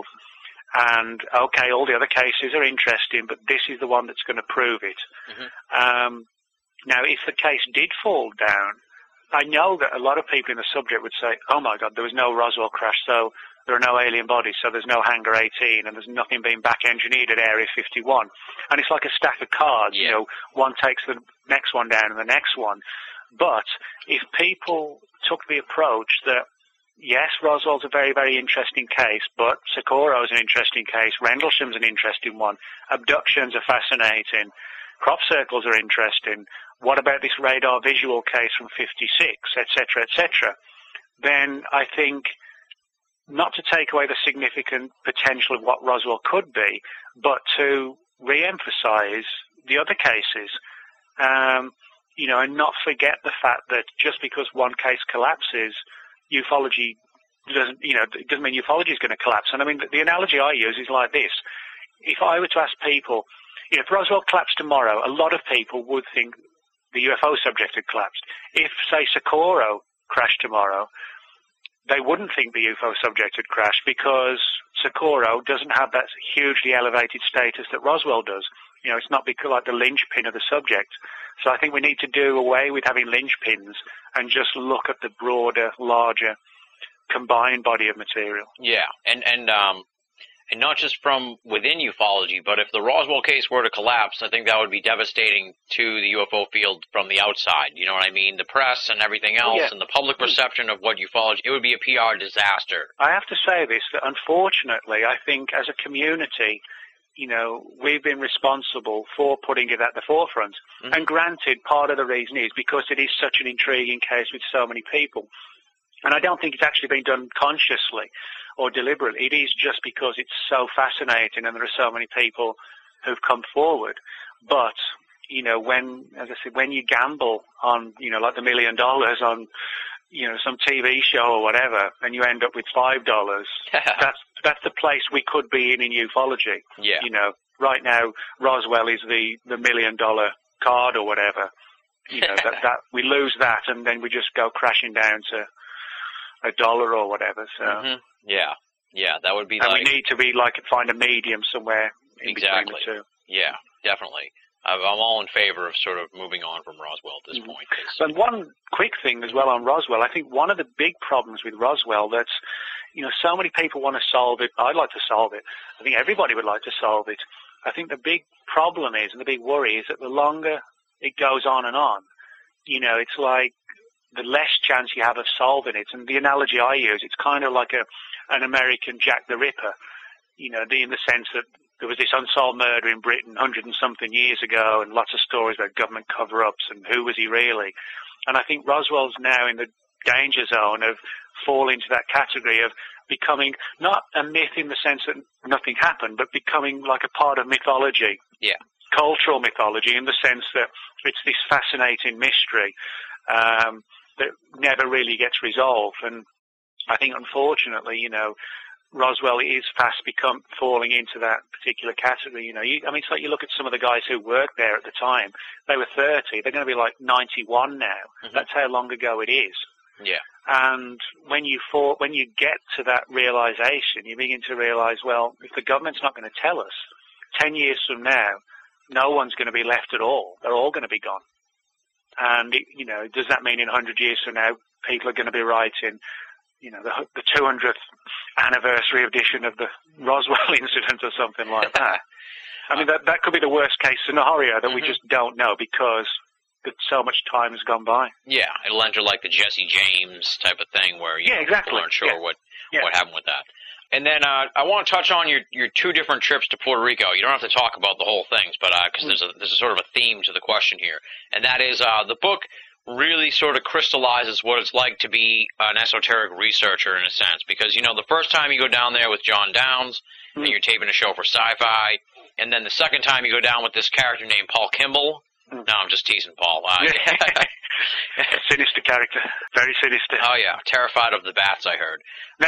A: and, okay, all the other cases are interesting, but this is the one that's going to prove it. Mm-hmm. Um, now, if the case did fall down, I know that a lot of people in the subject would say, oh, my God, there was no Roswell crash, so there are no alien bodies, so there's no Hangar eighteen, and there's nothing being back-engineered at Area fifty-one. And it's like a stack of cards, yeah. you know, one takes the next one down and the next one. But if people took the approach that, yes, Roswell's a very, very interesting case, but Socorro's an interesting case, Rendlesham's an interesting one, abductions are fascinating, crop circles are interesting, what about this radar visual case from fifty-six, et cetera, et cetera, then I think not to take away the significant potential of what Roswell could be, but to re-emphasize the other cases, um, you know, and not forget the fact that just because one case collapses, ufology doesn't, you know, it doesn't mean ufology is going to collapse. And I mean, the, the analogy I use is like this. If I were to ask people, you know, if Roswell collapsed tomorrow, a lot of people would think the U F O subject had collapsed. If, say, Socorro crashed tomorrow, they wouldn't think the U F O subject had crashed, because Socorro doesn't have that hugely elevated status that Roswell does. You know, it's not because like the linchpin of the subject. So I think we need to do away with having linchpins and just look at the broader, larger, combined body of material.
C: Yeah, and and um, and not just from within ufology, but if the Roswell case were to collapse, I think that would be devastating to the U F O field from the outside. You know what I mean? The press and everything else, yeah. and the public perception of what ufology, it would be a P R disaster.
A: I have to say this, that unfortunately, I think as a community, you know, we've been responsible for putting it at the forefront. Mm-hmm. And granted, part of the reason is because it is such an intriguing case with so many people. And I don't think it's actually been done consciously or deliberately. It is just because it's so fascinating and there are so many people who've come forward. But, you know, when, as I said, when you gamble on, you know, like the million dollars on, you know, some T V show or whatever, and you end up with five dollars, that's, that's the place we could be in in ufology.
C: Yeah.
A: You know, right now, Roswell is the, the million dollar card or whatever. You know, that, that, we lose that and then we just go crashing down to a dollar or whatever. So
C: mm-hmm. yeah, yeah, that would be.
A: And
C: like,
A: we need to be like find a medium somewhere in
C: exactly.
A: between the two.
C: Yeah, definitely. I'm all in favor of sort of moving on from Roswell at this
A: mm-hmm.
C: point.
A: And one quick thing as well on Roswell, I think one of the big problems with Roswell that's, you know, so many people want to solve it. I'd like to solve it. I think everybody would like to solve it. I think the big problem is, and the big worry is that the longer it goes on and on, you know, it's like the less chance you have of solving it. And the analogy I use, it's kind of like a an American Jack the Ripper, you know, the, in the sense that there was this unsolved murder in Britain hundred and something years ago and lots of stories about government cover-ups and who was he really. And I think Roswell's now in the danger zone of falling into that category of becoming not a myth in the sense that nothing happened, but becoming like a part of mythology.
C: Yeah.
A: Cultural mythology in the sense that it's this fascinating mystery um, that never really gets resolved. And I think, unfortunately, you know, Roswell is fast become falling into that particular category. You know, you, I mean, it's like you look at some of the guys who worked there at the time. They were thirty. They're going to be like ninety-one now. Mm-hmm. That's how long ago it is.
C: Yeah.
A: And when you fall, when you get to that realization, you begin to realize, well, if the government's not going to tell us, ten years from now, no one's going to be left at all. They're all going to be gone. And, it, you know, does that mean in one hundred years from now, people are going to be writing, you know, the, the two hundredth anniversary edition of the Roswell incident or something like that? I mean, that that could be the worst case scenario that mm-hmm. we just don't know because so much time has gone by.
C: Yeah, it'll enter like the Jesse James type of thing where you
A: yeah,
C: know,
A: exactly.
C: people aren't sure
A: yeah.
C: what,
A: yeah.
C: what happened with that. And then uh, I want to touch on your, your two different trips to Puerto Rico. You don't have to talk about the whole things, but because uh, there's a there's a sort of a theme to the question here, and that is uh, the book really sort of crystallizes what it's like to be an esoteric researcher in a sense. Because you know the first time you go down there with John Downs mm. and you're taping a show for Sci-Fi, and then the second time you go down with this character named Paul Kimball. Mm. No, I'm just teasing Paul. Uh,
A: Sinister character. Very sinister.
C: Oh, yeah. Terrified of the bats, I heard.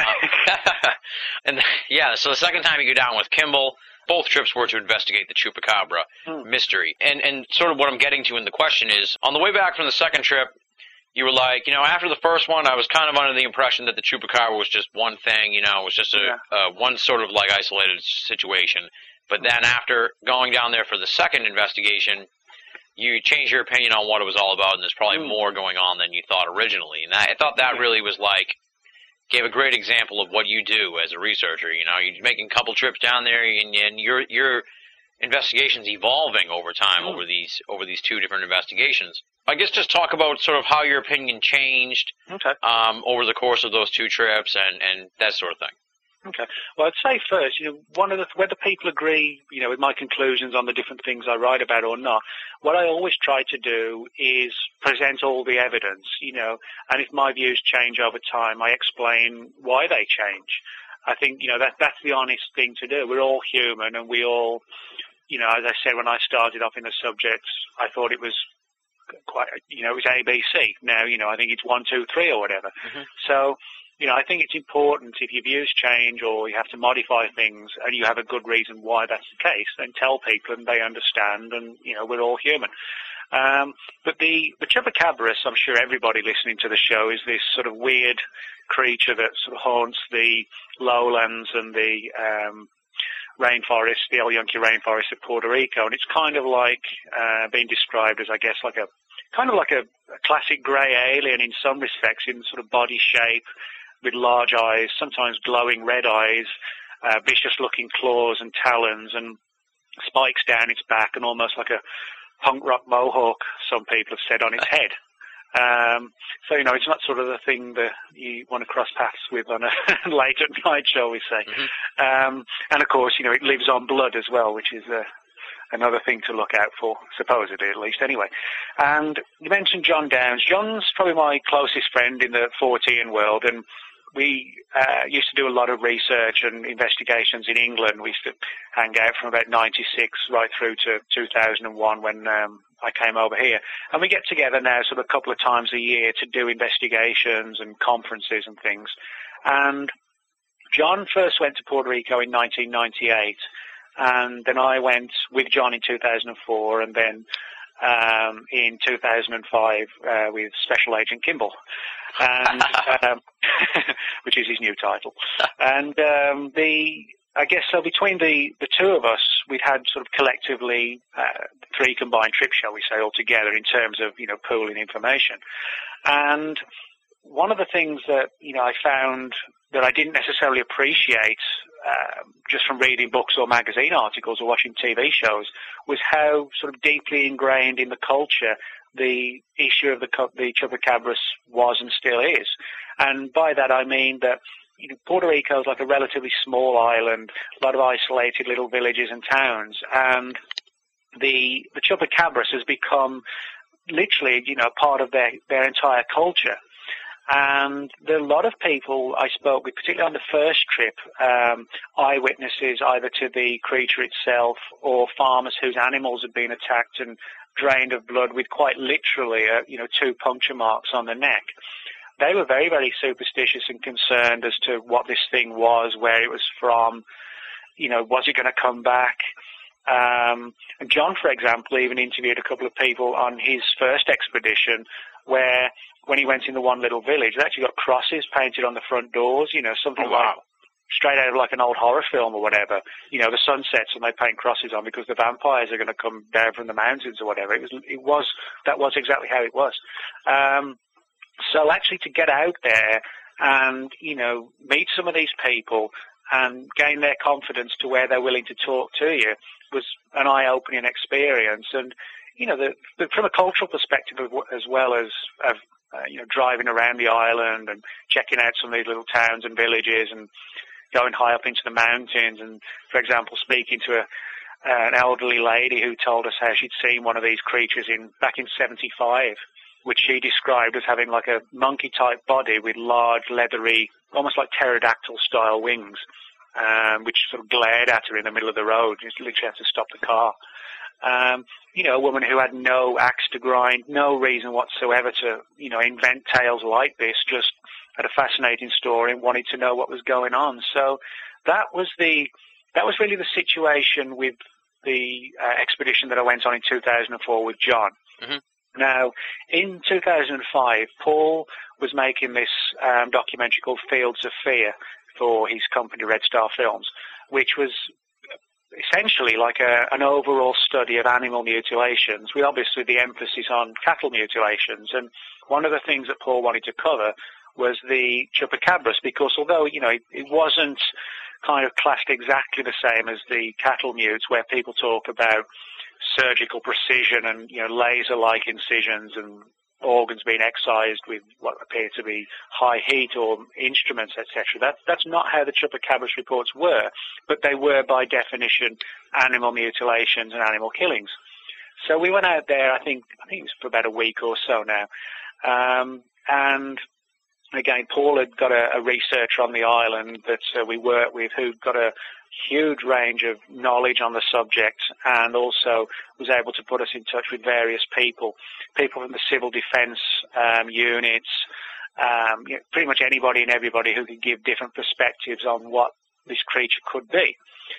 C: uh, and yeah, so the second time you go down with Kimball, both trips were to investigate the Chupacabra mm. mystery. And, and sort of what I'm getting to in the question is, on the way back from the second trip, you were like, you know, after the first one, I was kind of under the impression that the Chupacabra was just one thing, you know, it was just a yeah. uh, one sort of like isolated situation. But then after going down there for the second investigation, you changed your opinion on what it was all about, and there's probably mm. more going on than you thought originally. And I, I thought that really was like, gave a great example of what you do as a researcher. You know, you're making a couple trips down there, and, and your your investigation's evolving over time mm. over these over these two different investigations. I guess just talk about sort of how your opinion changed
A: okay.
C: um, over the course of those two trips and, and that sort of thing.
A: Okay. Well, I'd say first, you know, one of the, whether people agree, you know, with my conclusions on the different things I write about or not, what I always try to do is present all the evidence, you know, and if my views change over time, I explain why they change. I think, you know, that that's the honest thing to do. We're all human and we all, you know, as I said, when I started off in the subject, I thought it was quite, you know, it was A B C. Now, you know, I think it's one, two, three or whatever. Mm-hmm. So, you know, I think it's important if your views change or you have to modify things and you have a good reason why that's the case, then tell people and they understand and, you know, we're all human. Um, but the, the Chupacabra, I'm sure everybody listening to the show, is this sort of weird creature that sort of haunts the lowlands and the um, rainforest, the El Yunque rainforest of Puerto Rico. And it's kind of like uh, being described as, I guess, like a kind of like a, a classic grey alien in some respects, in sort of body shape, with large eyes, sometimes glowing red eyes, uh, vicious-looking claws and talons, and spikes down its back, and almost like a punk rock mohawk, some people have said, on its head. Um, so, you know, it's not sort of the thing that you want to cross paths with on a late at night, shall we say. Mm-hmm. Um, and, of course, you know, it lives on blood as well, which is uh, another thing to look out for, supposedly at least, anyway. And you mentioned John Downes. John's probably my closest friend in the fourteen world, and we uh, used to do a lot of research and investigations in England. We used to hang out from about ninety-six right through to two thousand one when um, I came over here. And we get together now sort of a couple of times a year to do investigations and conferences and things. And John first went to Puerto Rico in nineteen ninety-eight, and then I went with John in two thousand four, and then um, in two thousand five uh, with Special Agent Kimball. and um, which is his new title. And um, the, I guess so between the, the two of us, we'd had sort of collectively uh, three combined trips, shall we say, altogether in terms of, you know, pooling information. And one of the things that, you know, I found that I didn't necessarily appreciate uh, just from reading books or magazine articles or watching T V shows was how sort of deeply ingrained in the culture the issue of the, the chupacabras was and still is. And by that I mean that, you know, Puerto Rico is like a relatively small island, a lot of isolated little villages and towns, and the the chupacabras has become literally, you know, part of their, their entire culture. And there are a lot of people I spoke with, particularly on the first trip, um, eyewitnesses either to the creature itself or farmers whose animals had been attacked and drained of blood with quite literally, uh, you know, two puncture marks on the neck. They were very, very superstitious and concerned as to what this thing was, where it was from, you know, was it going to come back? Um, and John, for example, even interviewed a couple of people on his first expedition where when he went in the one little village, they actually got crosses painted on the front doors, you know, something oh, wow. like straight out of like an old horror film or whatever. You know, the sun sets and they paint crosses on because the vampires are going to come down from the mountains or whatever. It was, it was, that was exactly how it was. Um, so actually to get out there and, you know, meet some of these people and gain their confidence to where they're willing to talk to you was an eye-opening experience. And, you know, the, the, from a cultural perspective as well as, of, uh, you know, driving around the island and checking out some of these little towns and villages and going high up into the mountains and, for example, speaking to a, uh, an elderly lady who told us how she'd seen one of these creatures in back in seventy-five, which she described as having like a monkey-type body with large, leathery, almost like pterodactyl-style wings, um, which sort of glared at her in the middle of the road. Just literally had to stop the car. Um, you know, a woman who had no axe to grind, no reason whatsoever to, you know, invent tales like this, just had a fascinating story and wanted to know what was going on. So that was the, that was really the situation with the uh, expedition that I went on in two thousand four with John. Mm-hmm. Now, in two thousand five, Paul was making this um, documentary called Fields of Fear for his company, Red Star Films, which was essentially like a, an overall study of animal mutilations, with obviously the emphasis on cattle mutilations. And one of the things that Paul wanted to cover was the chupacabras, because although, you know, it, it wasn't kind of classed exactly the same as the cattle mutes, where people talk about surgical precision and, you know, laser-like incisions and organs being excised with what appear to be high heat or instruments, et cetera. That, that's not how the chupacabras reports were, but they were by definition animal mutilations and animal killings. So we went out there, I think, I think it was for about a week or so now, um, and again, Paul had got a, a researcher on the island that uh, we worked with who got a huge range of knowledge on the subject and also was able to put us in touch with various people, people from the civil defense um, units, um, you know, pretty much anybody and everybody who could give different perspectives on what this creature could be.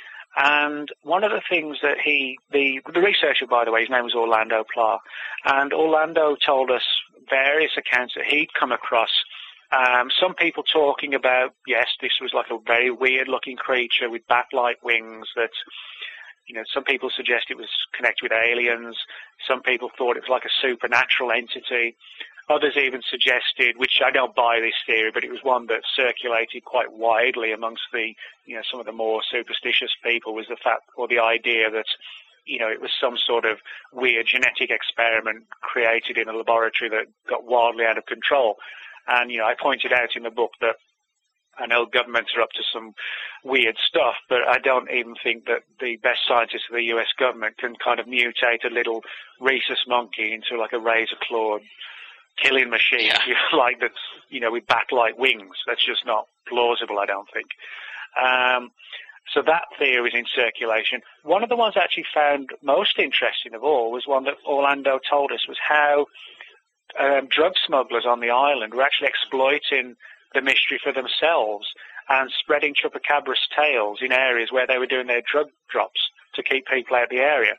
A: And one of the things that he, the, the researcher, by the way, his name was Orlando Pla, and Orlando told us various accounts that he'd come across. Um, some people talking about, yes, this was like a very weird-looking creature with bat-like wings that, you know, some people suggest it was connected with aliens. Some people thought it was like a supernatural entity. Others even suggested, which I don't buy this theory, but it was one that circulated quite widely amongst the, you know, some of the more superstitious people, was the fact or the idea that you know, it was some sort of weird genetic experiment created in a laboratory that got wildly out of control. And, you know, I pointed out in the book that I know governments are up to some weird stuff, but I don't even think that the best scientists of the U S government can kind of mutate a little rhesus monkey into like a razor-clawed killing machine,
C: Yeah.
A: if you like, that's, you know, with bat-like wings. That's just not plausible, I don't think. Um, so that theory is in circulation. One of the ones I actually found most interesting of all was one that Orlando told us, was how um, drug smugglers on the island were actually exploiting the mystery for themselves and spreading chupacabras tales in areas where they were doing their drug drops to keep people out of the area.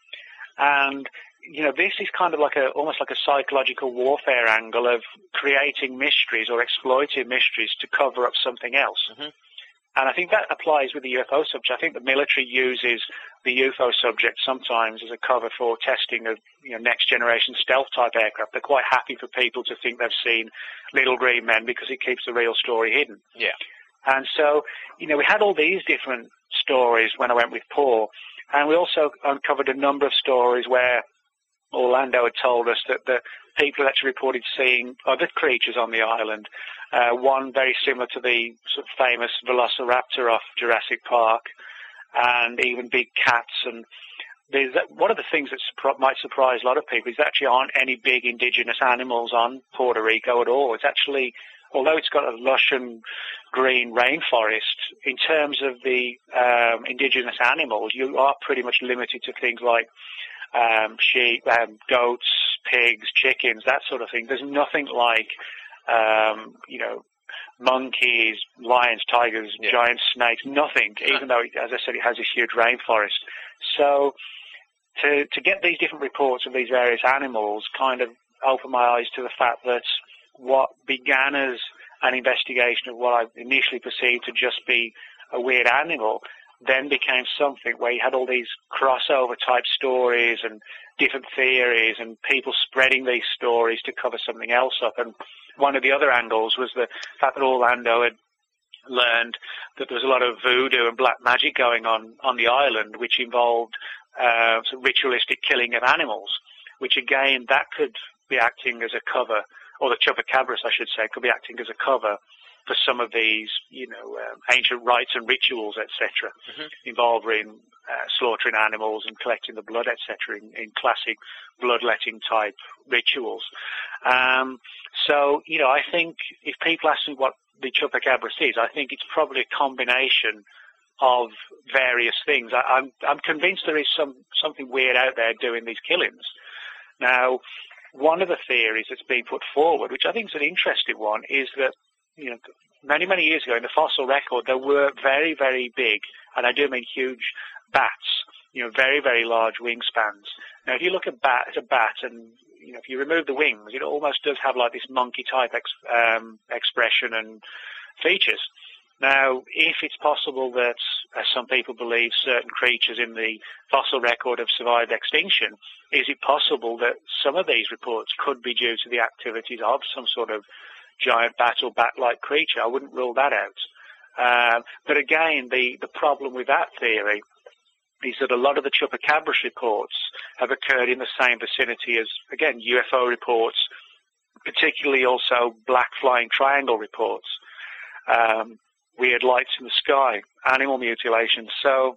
A: And, you know, this is kind of like a, almost like a psychological warfare angle of creating mysteries or exploiting mysteries to cover up something else.
C: Mm-hmm.
A: And I think that applies with the U F O subject. I think the military uses the U F O subject sometimes as a cover for testing of, you know, next generation stealth type aircraft. They're quite happy for people to think they've seen little green men because it keeps the real story hidden.
C: Yeah.
A: And so, you know, we had all these different stories when I went with Paul, and we also uncovered a number of stories where Orlando had told us that the people had actually reported seeing other creatures on the island. Uh, one very similar to the sort of famous Velociraptor off Jurassic Park, and even big cats. And there's, one of the things that surpri- might surprise a lot of people is there actually aren't any big indigenous animals on Puerto Rico at all. It's actually, although it's got a lush and green rainforest, in terms of the um, indigenous animals, you are pretty much limited to things like um, sheep, um, goats, pigs, chickens, that sort of thing. There's nothing like, um, you know, monkeys, lions, tigers,
C: yeah.
A: giant snakes, nothing, even though, as I said, it has this huge rainforest. So to to get these different reports of these various animals kind of opened my eyes to the fact that what began as an investigation of what I initially perceived to just be a weird animal then became something where you had all these crossover type stories and different theories and people spreading these stories to cover something else up. And one of the other angles was the fact that Orlando had learned that there was a lot of voodoo and black magic going on on the island, which involved uh, some ritualistic killing of animals, which again, that could be acting as a cover, or the chupacabras, I should say, could be acting as a cover for some of these, you know, um, ancient rites and rituals, et cetera, mm-hmm. involving uh, slaughtering animals and collecting the blood, et cetera, in, in classic bloodletting type rituals. Um, so, you know, I think if people ask me what the chupacabras is, I think it's probably a combination of various things. I, I'm I'm convinced there is some something weird out there doing these killings. Now, one of the theories that's being put forward, which I think is an interesting one, is that, you know, many, many years ago in the fossil record, there were very, very big, and I do mean huge, bats, you know, very, very large wingspans. Now, if you look at, bat, at a bat and, you know, if you remove the wings, it almost does have like this monkey-type ex, um, expression and features. Now, if it's possible that, as some people believe, certain creatures in the fossil record have survived extinction, is it possible that some of these reports could be due to the activities of some sort of giant bat or bat-like creature? I wouldn't rule that out. Um, but again, the, the problem with that theory is that a lot of the chupacabras reports have occurred in the same vicinity as, again, U F O reports, particularly also black flying triangle reports, um, weird lights in the sky, animal mutilations. So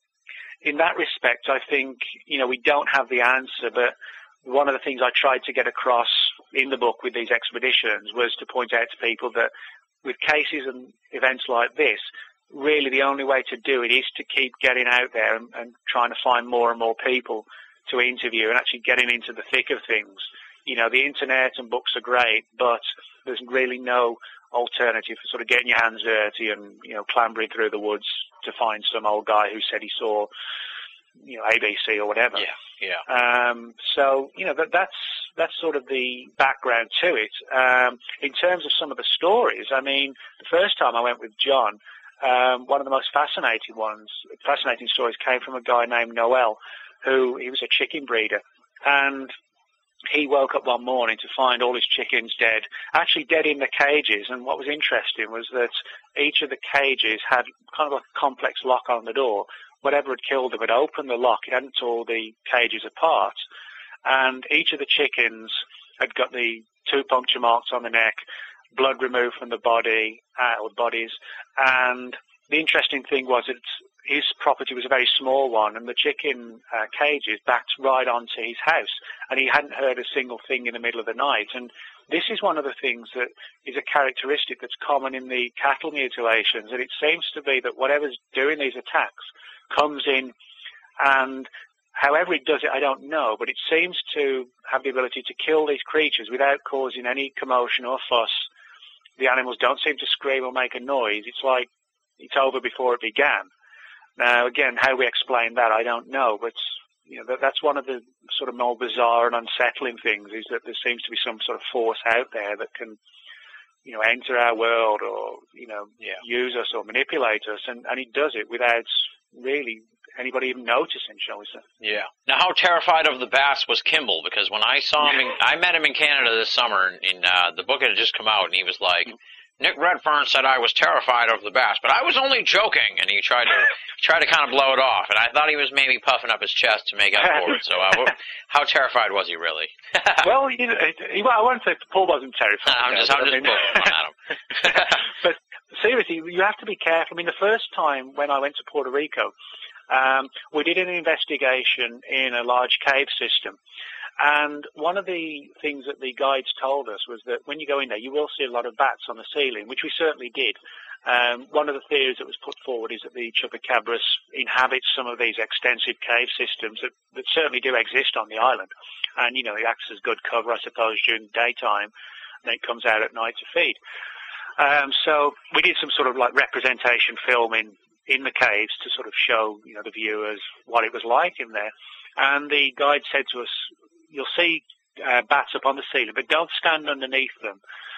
A: in that respect, I think, you know, we don't have the answer, but one of the things I tried to get across in the book with these expeditions was to point out to people that with cases and events like this, really the only way to do it is to keep getting out there and, and trying to find more and more people to interview and actually getting into the thick of things. You know, the internet and books are great, but there's really no alternative for sort of getting your hands dirty and, you know, clambering through the woods to find some old guy who said he saw, you know, A B C or whatever.
C: Yeah, yeah.
A: Um, so, you know, that, that's that's sort of the background to it. Um, in terms of some of the stories, I mean, the first time I went with John, um, one of the most fascinating ones, fascinating stories came from a guy named Noel, who, he was a chicken breeder. And he woke up one morning to find all his chickens dead, actually dead in the cages. And what was interesting was that each of the cages had kind of like a complex lock on the door. whatever had killed them had opened the lock. It hadn't tore the cages apart. And each of the chickens had got the two puncture marks on the neck, blood removed from the body, uh, or bodies. And the interesting thing was that his property was a very small one, and the chicken uh, cages backed right onto his house, and he hadn't heard a single thing in the middle of the night. And this is one of the things that is a characteristic that's common in the cattle mutilations, and it seems to be that whatever's doing these attacks comes in, and however it does it, I don't know, but it seems to have the ability to kill these creatures without causing any commotion or fuss. The animals don't seem to scream or make a noise. It's like it's over before it began. Now, again, how we explain that, I don't know, but you know, that, that's one of the sort of more bizarre and unsettling things, is that there seems to be some sort of force out there that can, you know, enter our world or, you know, yeah. use us or manipulate us, and, and it does it without really anybody even noticing, shall we say.
C: Yeah. Now, how terrified of the bats was Kimball? Because when I saw him, in, I met him in Canada this summer, and uh, the book had just come out, and he was like, Nick Redfern said I was terrified of the bats, but I was only joking, and he tried to tried to kind of blow it off, and I thought he was maybe puffing up his chest to make up for it. So, uh, how terrified was he really?
A: Well, you know, he, well, I won't say Paul wasn't terrified.
C: I'm just, I'm just pulling one at him.
A: But seriously, you have to be careful. I mean, the first time when I went to Puerto Rico, um, we did an investigation in a large cave system. And one of the things that the guides told us was that when you go in there, you will see a lot of bats on the ceiling, which we certainly did. Um, one of the theories that was put forward is that the chupacabras inhabit some of these extensive cave systems that, that certainly do exist on the island. And, you know, it acts as good cover, I suppose, during the daytime, and then it comes out at night to feed. Um, so we did some sort of like representation filming in the caves to sort of show, you know, the viewers what it was like in there. And the guide said to us, you'll see uh, bats up on the ceiling, but don't stand underneath them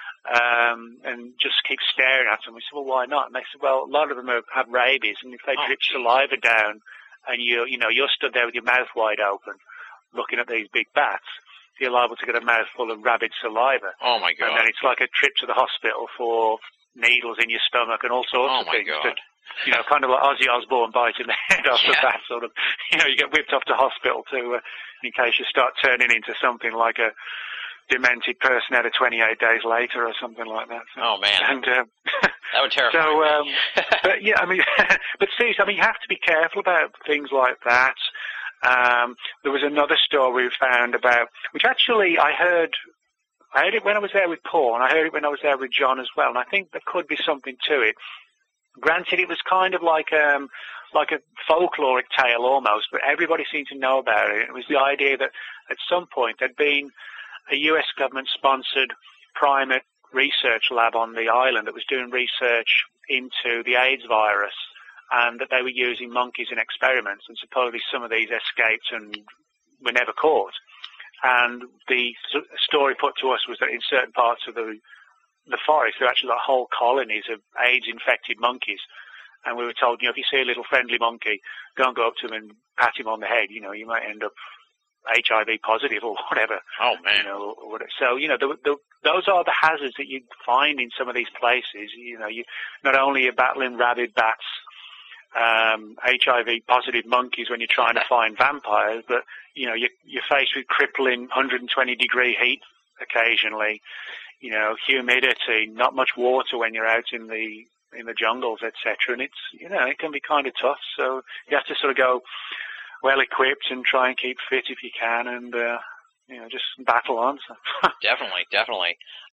A: um, and just keep staring at them. We said, well, why not? And they said, well, a lot of them are, have rabies, and if they
C: oh,
A: drip
C: geez.
A: saliva down and you, you know, you're stood there with your mouth wide open looking at these big bats, you're liable to get a mouthful of rabid saliva.
C: Oh, my God.
A: And then it's like a trip to the hospital for needles in your stomach and all sorts
C: oh
A: of
C: my
A: things.
C: God.
A: That, you know, kind of like Ozzy Osbourne biting the head off
C: yeah.
A: the bat, sort of. You know, you get whipped off to hospital to, uh, in case you start turning into something like a demented person out of twenty-eight days later or something like that. So,
C: oh, man.
A: And, uh,
C: that would terrify
A: so,
C: me.
A: um, but, yeah, I mean, but seriously, I mean, you have to be careful about things like that. Um, there was another story we found about, which actually I heard, I heard it when I was there with Paul, and I heard it when I was there with John as well, and I think there could be something to it. Granted, it was kind of like um, like a folkloric tale almost, but everybody seemed to know about it. It was the idea that at some point there'd been a U S government-sponsored private research lab on the island that was doing research into the AIDS virus, and that they were using monkeys in experiments, and supposedly some of these escaped and were never caught. And the story put to us was that in certain parts of the the forest, there are actually like whole colonies of AIDS-infected monkeys. And we were told, you know, if you see a little friendly monkey, don't go up to him and pat him on the head. You know, you might end up H I V positive or whatever.
C: Oh, man.
A: You know, or whatever. So, you know, the, the, those are the hazards that you find in some of these places. You know, you not only are you battling rabid bats, um, H I V positive monkeys when you're trying to find vampires, but, you know, you're, you're faced with crippling one hundred twenty degree heat occasionally. You know, humidity, not much water when you're out in the in the jungles, et cetera. And it's, you know, it can be kind of tough. So you have to sort of go well equipped and try and keep fit if you can, and uh, you know, just battle on. So.
C: Definitely, definitely.